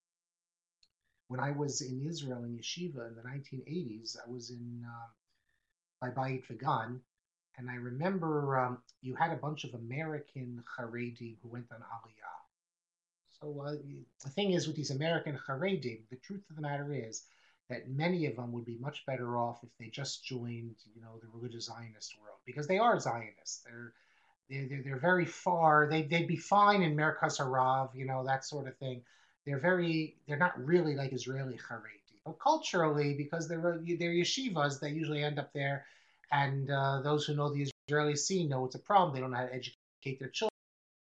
When I was in Israel in yeshiva in the 1980s, I was in by Bayit Vegan, and I remember you had a bunch of American Haredim who went on Aliyah. So the thing is, with these American Haredim, the truth of the matter is that many of them would be much better off if they just joined, the religious Zionist world, because they are Zionists. They're very far. They'd be fine in Merkaz Harav, that sort of thing. They're not really like Israeli Haredi, but culturally, because they're yeshivas, they usually end up there, and those who know the Israeli scene know it's a problem. They don't know how to educate their children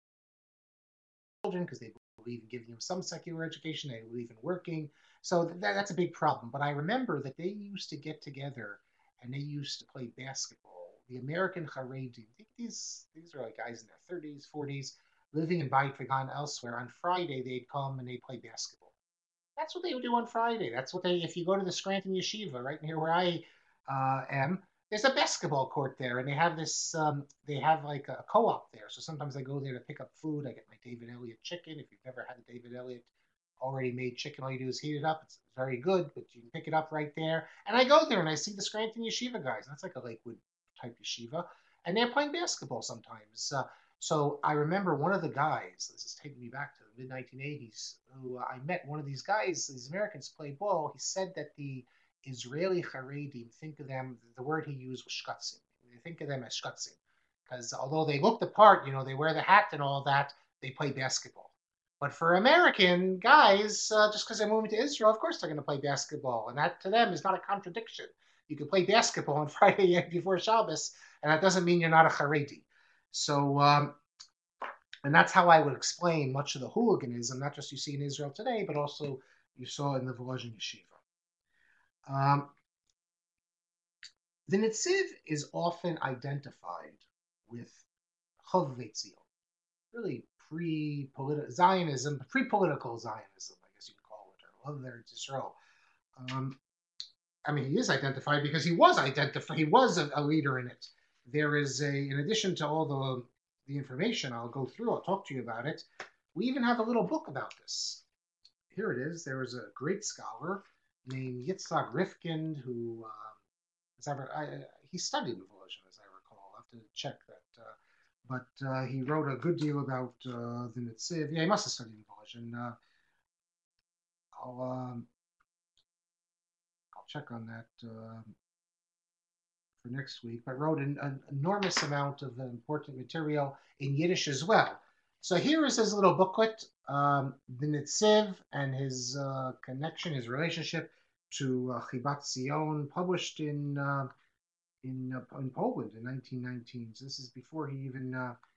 because they believe in giving them some secular education. They believe in working, so that's a big problem. But I remember that they used to get together and they used to play basketball. The American Haredi, these are guys in their 30s, 40s, living in Beit Vegan elsewhere. On Friday, they'd come and they'd play basketball. That's what they would do on Friday. That's what if you go to the Scranton Yeshiva, right near where I am, there's a basketball court there, and they have like a co-op there. So sometimes I go there to pick up food. I get my David Elliott chicken. If you've never had a David Elliott already made chicken, all you do is heat it up. It's very good, but you can pick it up right there. And I go there and I see the Scranton Yeshiva guys. That's like a Lakewood type yeshiva, and they're playing basketball sometimes. So I remember one of the guys, this is taking me back to the mid 1980s, who I met one of these guys, these Americans play ball. He said that the Israeli Haredim think of them, the word he used was shkatzim. They think of them as shkatzim. Because although they look the part, they wear the hat and all that, they play basketball. But for American guys, just because they're moving to Israel, of course they're going to play basketball. And that to them is not a contradiction. You can play basketball on Friday before Shabbos, and that doesn't mean you're not a Haredi. So, and that's how I would explain much of the hooliganism, not just you see in Israel today, but also you saw in the Volozhin Yeshiva. The Netziv is often identified with Chovvei Tzion, really pre-political Zionism, pre-political Zionism, I guess you'd call it, or Love Eretz Yisrael. He is identified because he was identified. He was a leader in it. There is in addition to all the information I'll go through, I'll talk to you about it. We even have a little book about this. Here it is. There was a great scholar named Yitzhak Rifkind who he studied in Volozhin, as I recall. I'll have to check that. But he wrote a good deal about the Netziv. Yeah, he must have studied in Volozhin. I'll check on that for next week, but wrote an enormous amount of important material in Yiddish as well. So here is his little booklet, the Netziv and his connection, his relationship to Chibat Zion, published in Poland in 1919. So this is before he even,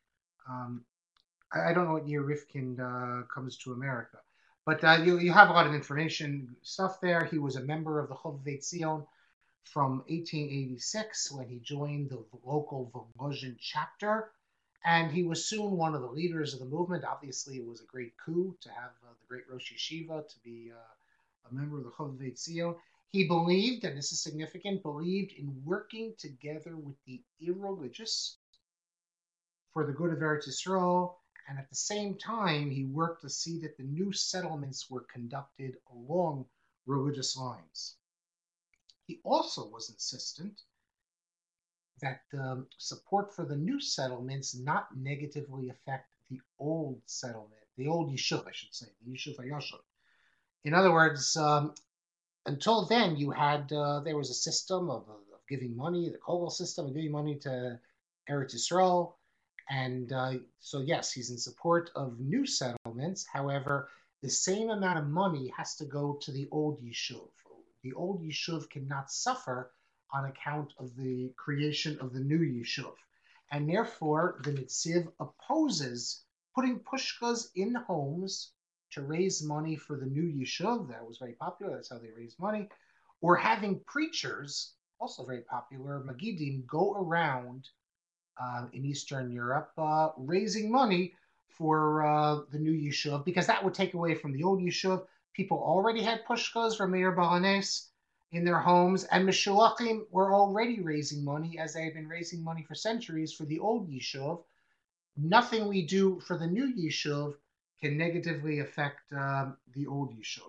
I don't know what year Rifkind comes to America. But you have a lot of information stuff there. He was a member of the Chovvei Tzion from 1886 when he joined the local Volozhin chapter. And he was soon one of the leaders of the movement. Obviously, it was a great coup to have the great Rosh Yeshiva to be a member of the Chovvei Tzion. He believed, and this is significant, believed in working together with the irreligious for the good of Eretz Yisrael. And at the same time, he worked to see that the new settlements were conducted along religious lines. He also was insistent that support for the new settlements not negatively affect the old settlement, the old Yishuv, I should say, the Yishuv HaYashon. In other words, until then, you had there was a system of giving money, the Kogel system of giving money to Eretz Yisrael. And so, yes, he's in support of new settlements. However, the same amount of money has to go to the old Yishuv. The old Yishuv cannot suffer on account of the creation of the new yishuv. And therefore, the Netziv opposes putting pushkas in homes to raise money for the new yishuv. That was very popular. That's how they raised money. Or having preachers, also very popular, Magidim, go around in Eastern Europe raising money for the new yishuv, because that would take away from the old yishuv. People already had pushkas from Meir Balanes in their homes, and Meshuachim were already raising money, as they had been raising money for centuries for the old yishuv. Nothing we do for the new yishuv can negatively affect the old yishuv.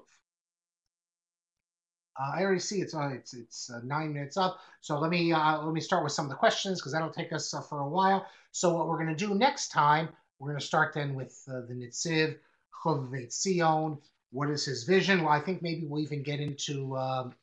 I already see it's 9 minutes up, so let me start with some of the questions, because that'll take us for a while. So what we're going to do next time, we're going to start then with the Netziv Chovevei Tzion. What is his vision? Well, I think maybe we'll even get into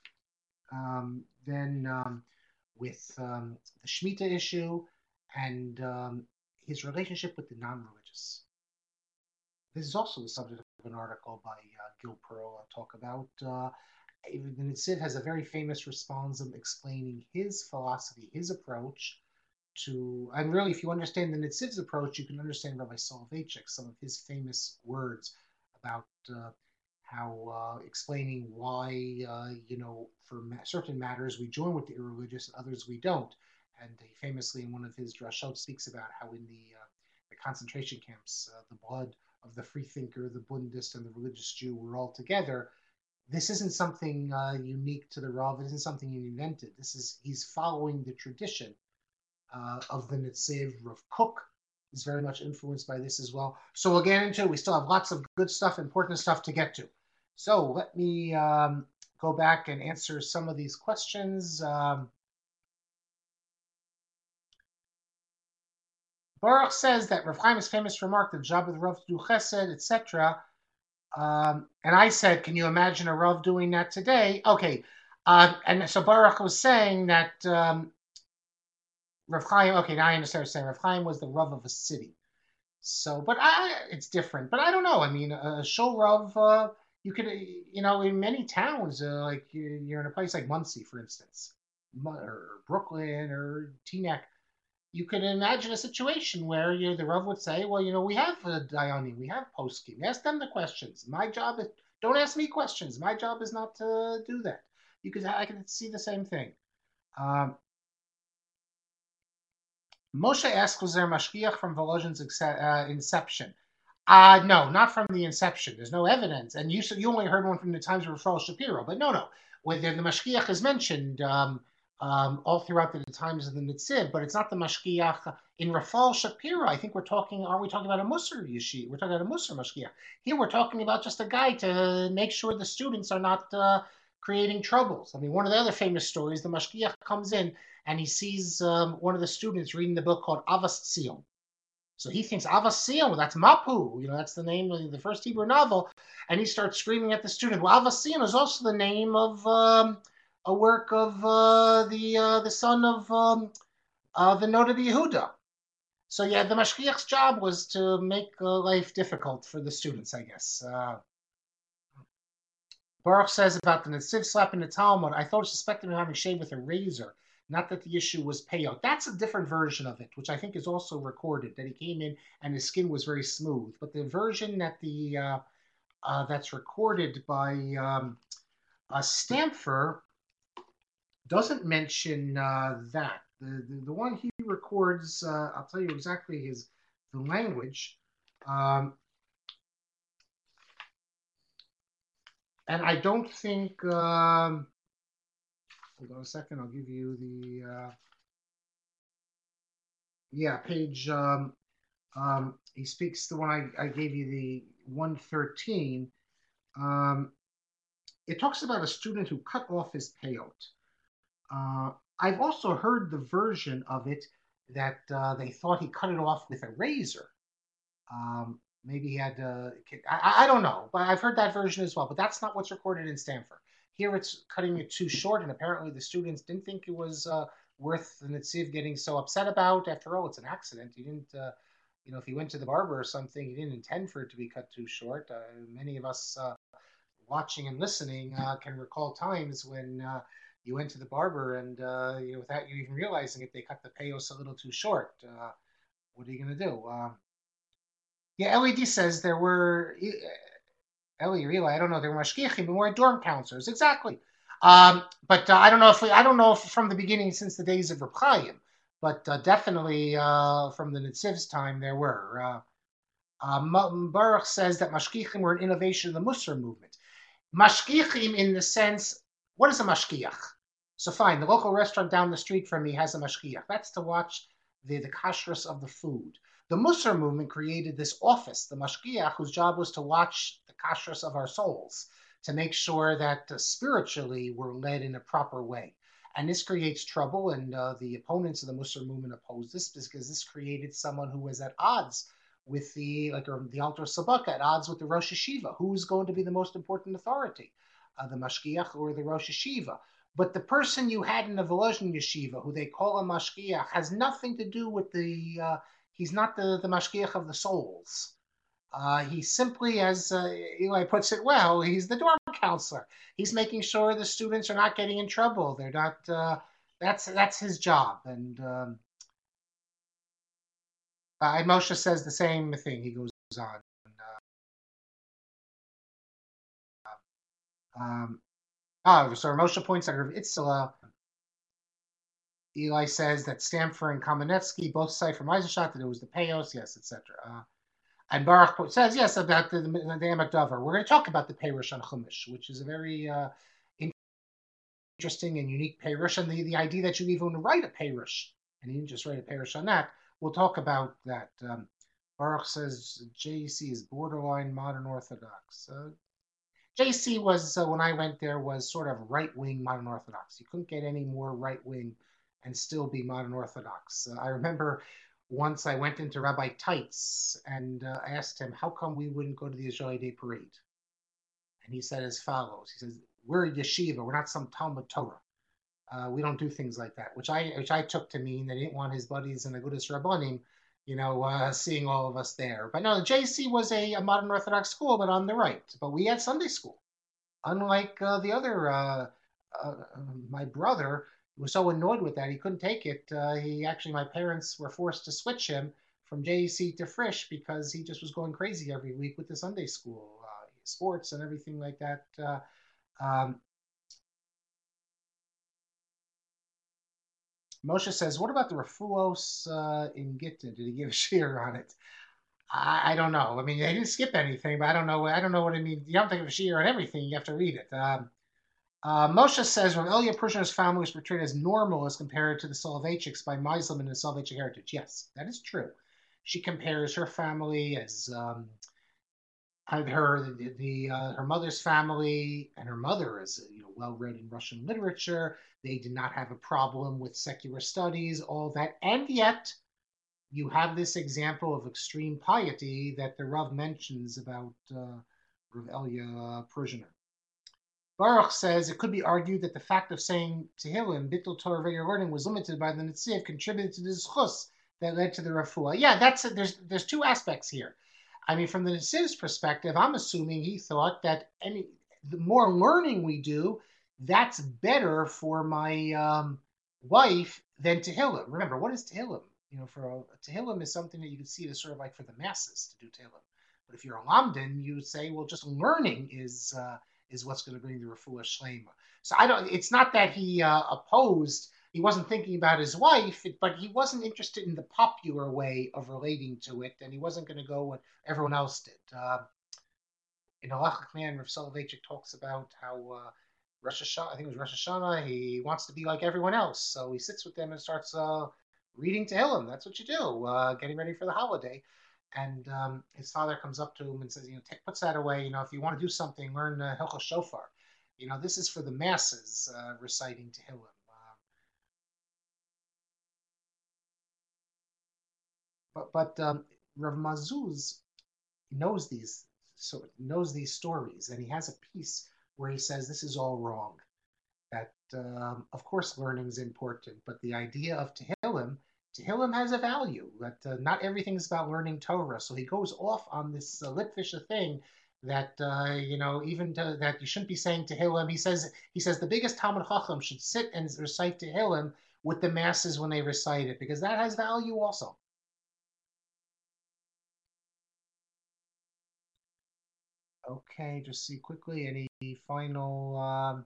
then with the Shemitah issue and his relationship with the non-religious. This is also the subject of an article by Gil Pearl I'll talk about. The Netziv has a very famous responsum explaining his philosophy, his approach to, and really, if you understand the Netziv's approach, you can understand Rabbi Soloveitchik, some of his famous words about how explaining why, for certain matters we join with the irreligious, and others we don't. And he famously, in one of his drashot, speaks about how in the concentration camps, the blood of the freethinker, the Bundist, and the religious Jew were all together. This isn't something unique to the Rav. It isn't something he invented. He's following the tradition of the Netziv. Rav Kook is very much influenced by this as well. So we'll get into it. We still have lots of good stuff, important stuff to get to. So let me go back and answer some of these questions. Baruch says that Rav Chaim's famous remark, the job of the Rav to do chesed, etc. And I said, can you imagine a Rav doing that today? Okay. And so Baruch was saying that Rav Chaim, okay, now I understand what you're saying. Rav Chaim was the Rav of a city. So, but it's different. But I don't know. I mean, a shul Rav, you could, in many towns, like you're in a place like Monsey, for instance, or Brooklyn or Teaneck, you could imagine a situation where the Rav would say, well, we have Dayanim, we have poskim. Ask them the questions. My job is, don't ask me questions. My job is not to do that. I can see the same thing. Moshe asks, was there a mashgiach from Volozhin's inception? No, not from the inception. There's no evidence. And you only heard one from the times of Rafal Shapiro. But no. When the mashgiach is mentioned all throughout the times of the Netziv, but it's not the mashgiach in Rafal Shapiro. I think aren't we talking about a Musar yeshiva? We're talking about a Musar mashgiach. Here we're talking about just a guy to make sure the students are not creating troubles. I mean, one of the other famous stories, the mashgiach comes in and he sees one of the students reading the book called Avas Tzion. So he thinks Avas Tzion, well, that's Mapu, that's the name of the first Hebrew novel, and he starts screaming at the student. Well, Avas Tzion is also the name of a work of the son of the noted Yehuda. So yeah, the mashgiach's job was to make life difficult for the students, I guess. Baruch says about the Netziv slapping the Talmud, I thought suspected him having shaved with a razor, not that the issue was payot. That's a different version of it, which I think is also recorded, that he came in and his skin was very smooth. But the version that that's recorded by Stamfer doesn't mention that. The one he records, I'll tell you exactly the language. And I don't think, hold on a second, I'll give you the, page, he speaks the one I gave you, the 113. It talks about a student who cut off his payot. I've also heard the version of it that they thought he cut it off with a razor. Maybe he had I don't know, but I've heard that version as well. But that's not what's recorded in Stanford. Here it's cutting it too short, and apparently the students didn't think it was worth the Netziv getting so upset about. After all, it's an accident. He didn't, if he went to the barber or something, he didn't intend for it to be cut too short. Many of us watching and listening can recall times when you went to the barber and without you even realizing it, they cut the payos a little too short. What are you going to do? Yeah, LED says there were Eli, really, I don't know. They were mashgichim, but more dorm counselors. Exactly. But I don't know if from the beginning, since the days of Reb Chaim, but definitely from the Nitziv's time, there were. Baruch says that mashgichim were an innovation in the Musar movement. Mashgichim, in the sense, what is a mashgiach? So fine, the local restaurant down the street from me has a mashgiach. That's to watch the kashrus of the food. The Musar movement created this office, the mashgiach, whose job was to watch the kashrus of our souls, to make sure that spiritually we're led in a proper way. And this creates trouble, and the opponents of the Musar movement oppose this because this created someone who was at odds with the Alter Sabaka, at odds with the Rosh Yeshiva. Who's going to be the most important authority, the Mashgiach or the Rosh Yeshiva? But the person you had in the Volozhin Yeshiva, who they call a Mashgiach, has nothing to do with he's not the Mashgiach of the souls. He simply, as Eli puts it well, he's the dorm counselor. He's making sure the students are not getting in trouble. They're not. That's his job. And Moshe says the same thing. He goes on. So Moshe points out Itzela. Eli says that Stamfer and Kamenetsky both cite from Eisenstadt that it was the Payos, yes, etc. And Baruch says, yes, about the Emek Dover. We're going to talk about the Peirush on Chumash, which is a very interesting and unique Peirush, and the idea that you even write a Peirush, and you didn't just write a Peirush on that. We'll talk about that. Baruch says JEC is borderline modern Orthodox. JEC was, when I went there, was sort of right-wing modern Orthodox. You couldn't get any more right-wing and still be modern Orthodox. I remember once I went into Rabbi Teitz and asked him, how come we wouldn't go to the Israeli Day Parade? And he said as follows. He says, we're a yeshiva. We're not some Talmud Torah. We don't do things like that, which I took to mean that he didn't want his buddies in the Agudas Rabbanim, seeing all of us there. But no, the JC was a modern Orthodox school, but on the right. But we had Sunday school. Unlike the other, my brother was so annoyed with that he couldn't take it. My parents were forced to switch him from JEC to Frisch because he just was going crazy every week with the Sunday school sports and everything like that. Moshe says, what about the Refuos in Gittin? Did he give a shir on it? I don't know. I mean, they didn't skip anything, but I don't know. I don't know what it means. You don't think of a shir on everything. You have to read it. Moshe says, when Elia Prusner's family was portrayed as normal as compared to the Soloveitchiks by Meislam and the Soloveitchik heritage. Yes, that is true. She compares her family as her mother's family, and her mother is well read in Russian literature. They did not have a problem with secular studies, all that, and yet you have this example of extreme piety that the Rav mentions about Rav Elia Prusner. Baruch says it could be argued that the fact of saying Tehillim, Bittul Torah V'Yer learning, was limited by the Netziv, contributed to the zchus that led to the refuah. Yeah, there's two aspects here. I mean, from the Netziv's perspective, I'm assuming he thought that the more learning we do, that's better for my wife than Tehillim. Remember, what is Tehillim? Tehillim is something that you can see as sort of like for the masses to do Tehillim. But if you're a lamdan, you say, well, just learning is what's going to bring the refuah shlema. So it's not that he opposed. He wasn't thinking about his wife, but he wasn't interested in the popular way of relating to it, and he wasn't going to go what everyone else did. In Halachic Man, Rav Soloveitchik talks about how Rosh Hashanah, I think it was Rosh Hashanah, he wants to be like everyone else, so he sits with them and starts reading Tehillim. That's what you do, getting ready for the holiday. And his father comes up to him and says, puts that away. If you want to do something, learn Hilchos Shofar. This is for the masses, reciting Tehillim. But Rav Mazuz knows these stories, and he has a piece where he says this is all wrong. That of course learning is important, but the idea of Tehillim has a value. That not everything is about learning Torah. So he goes off on this Litvisha thing that that you shouldn't be saying Tehillim. He says the biggest Talmud Chacham should sit and recite Tehillim with the masses when they recite it, because that has value also. Okay, just see quickly any final.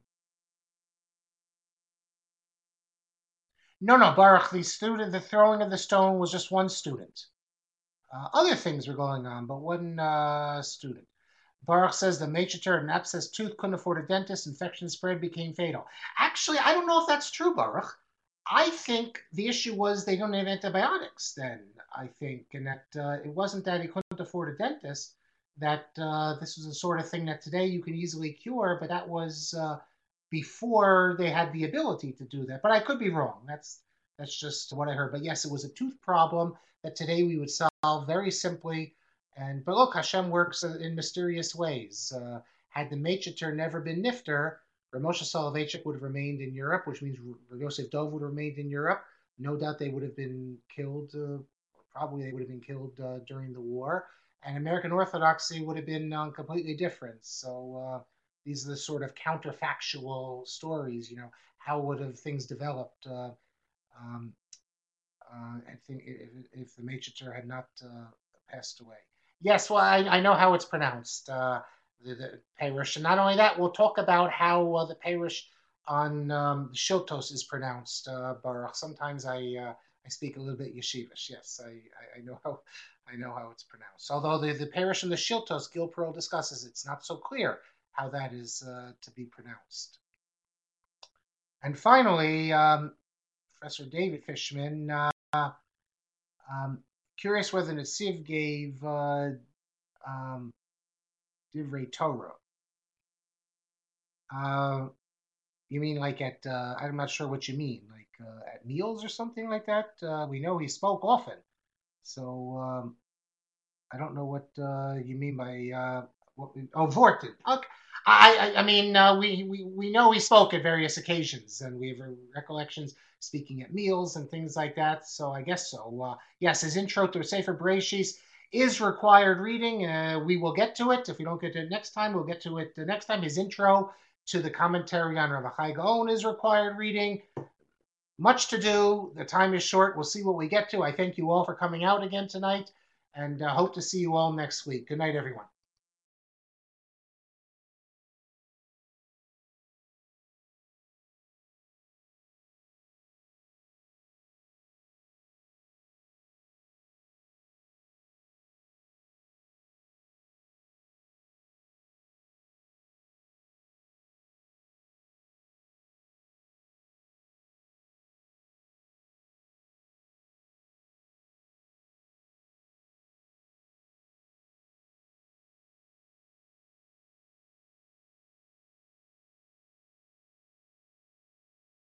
No, Baruch. The throwing of the stone was just one student. Other things were going on, but one student. Baruch says the Mechater, an abscessed tooth, couldn't afford a dentist. Infection spread, became fatal. Actually, I don't know if that's true, Baruch. I think the issue was they don't have antibiotics then, I think, and that it wasn't that he couldn't afford a dentist, that this was the sort of thing that today you can easily cure, but that was before they had the ability to do that. But I could be wrong. That's just what I heard. But yes, it was a tooth problem that today we would solve very simply. But look, Hashem works in mysterious ways. Had the Mechater never been Nifter, Rav Moshe Soloveitchik would have remained in Europe, which means Rav Yosef Dov would have remained in Europe. No doubt they would have been killed. Probably they would have been killed during the war, and American Orthodoxy would have been completely different. So these are the sort of counterfactual stories. How would have things developed? I think if the Mechater had not passed away. Yes, well, I know how it's pronounced, the Peirush. And not only that, we'll talk about how the Peirush on Shiltos is pronounced, Baruch. Sometimes I speak a little bit Yeshivish. Yes, I know how it's pronounced. Although the Peirush and the Shiltos, Gil Pearl discusses, it's not so clear how that is to be pronounced. And finally, Professor David Fishman, curious whether Nasiv gave Divrei Torah. You mean like at, I'm not sure what you mean, like at meals or something like that? We know he spoke often. So I don't know what you mean by Vortin. Okay. I mean, we know he spoke at various occasions, and we have recollections speaking at meals and things like that. So I guess so. Yes, his intro to Sefer Bereshis is required reading. We will get to it. If we don't get to it next time, we'll get to it the next time. His intro to the commentary on Rav Chai Gaon is required reading. Much to do. The time is short. We'll see what we get to. I thank you all for coming out again tonight, and hope to see you all next week. Good night, everyone.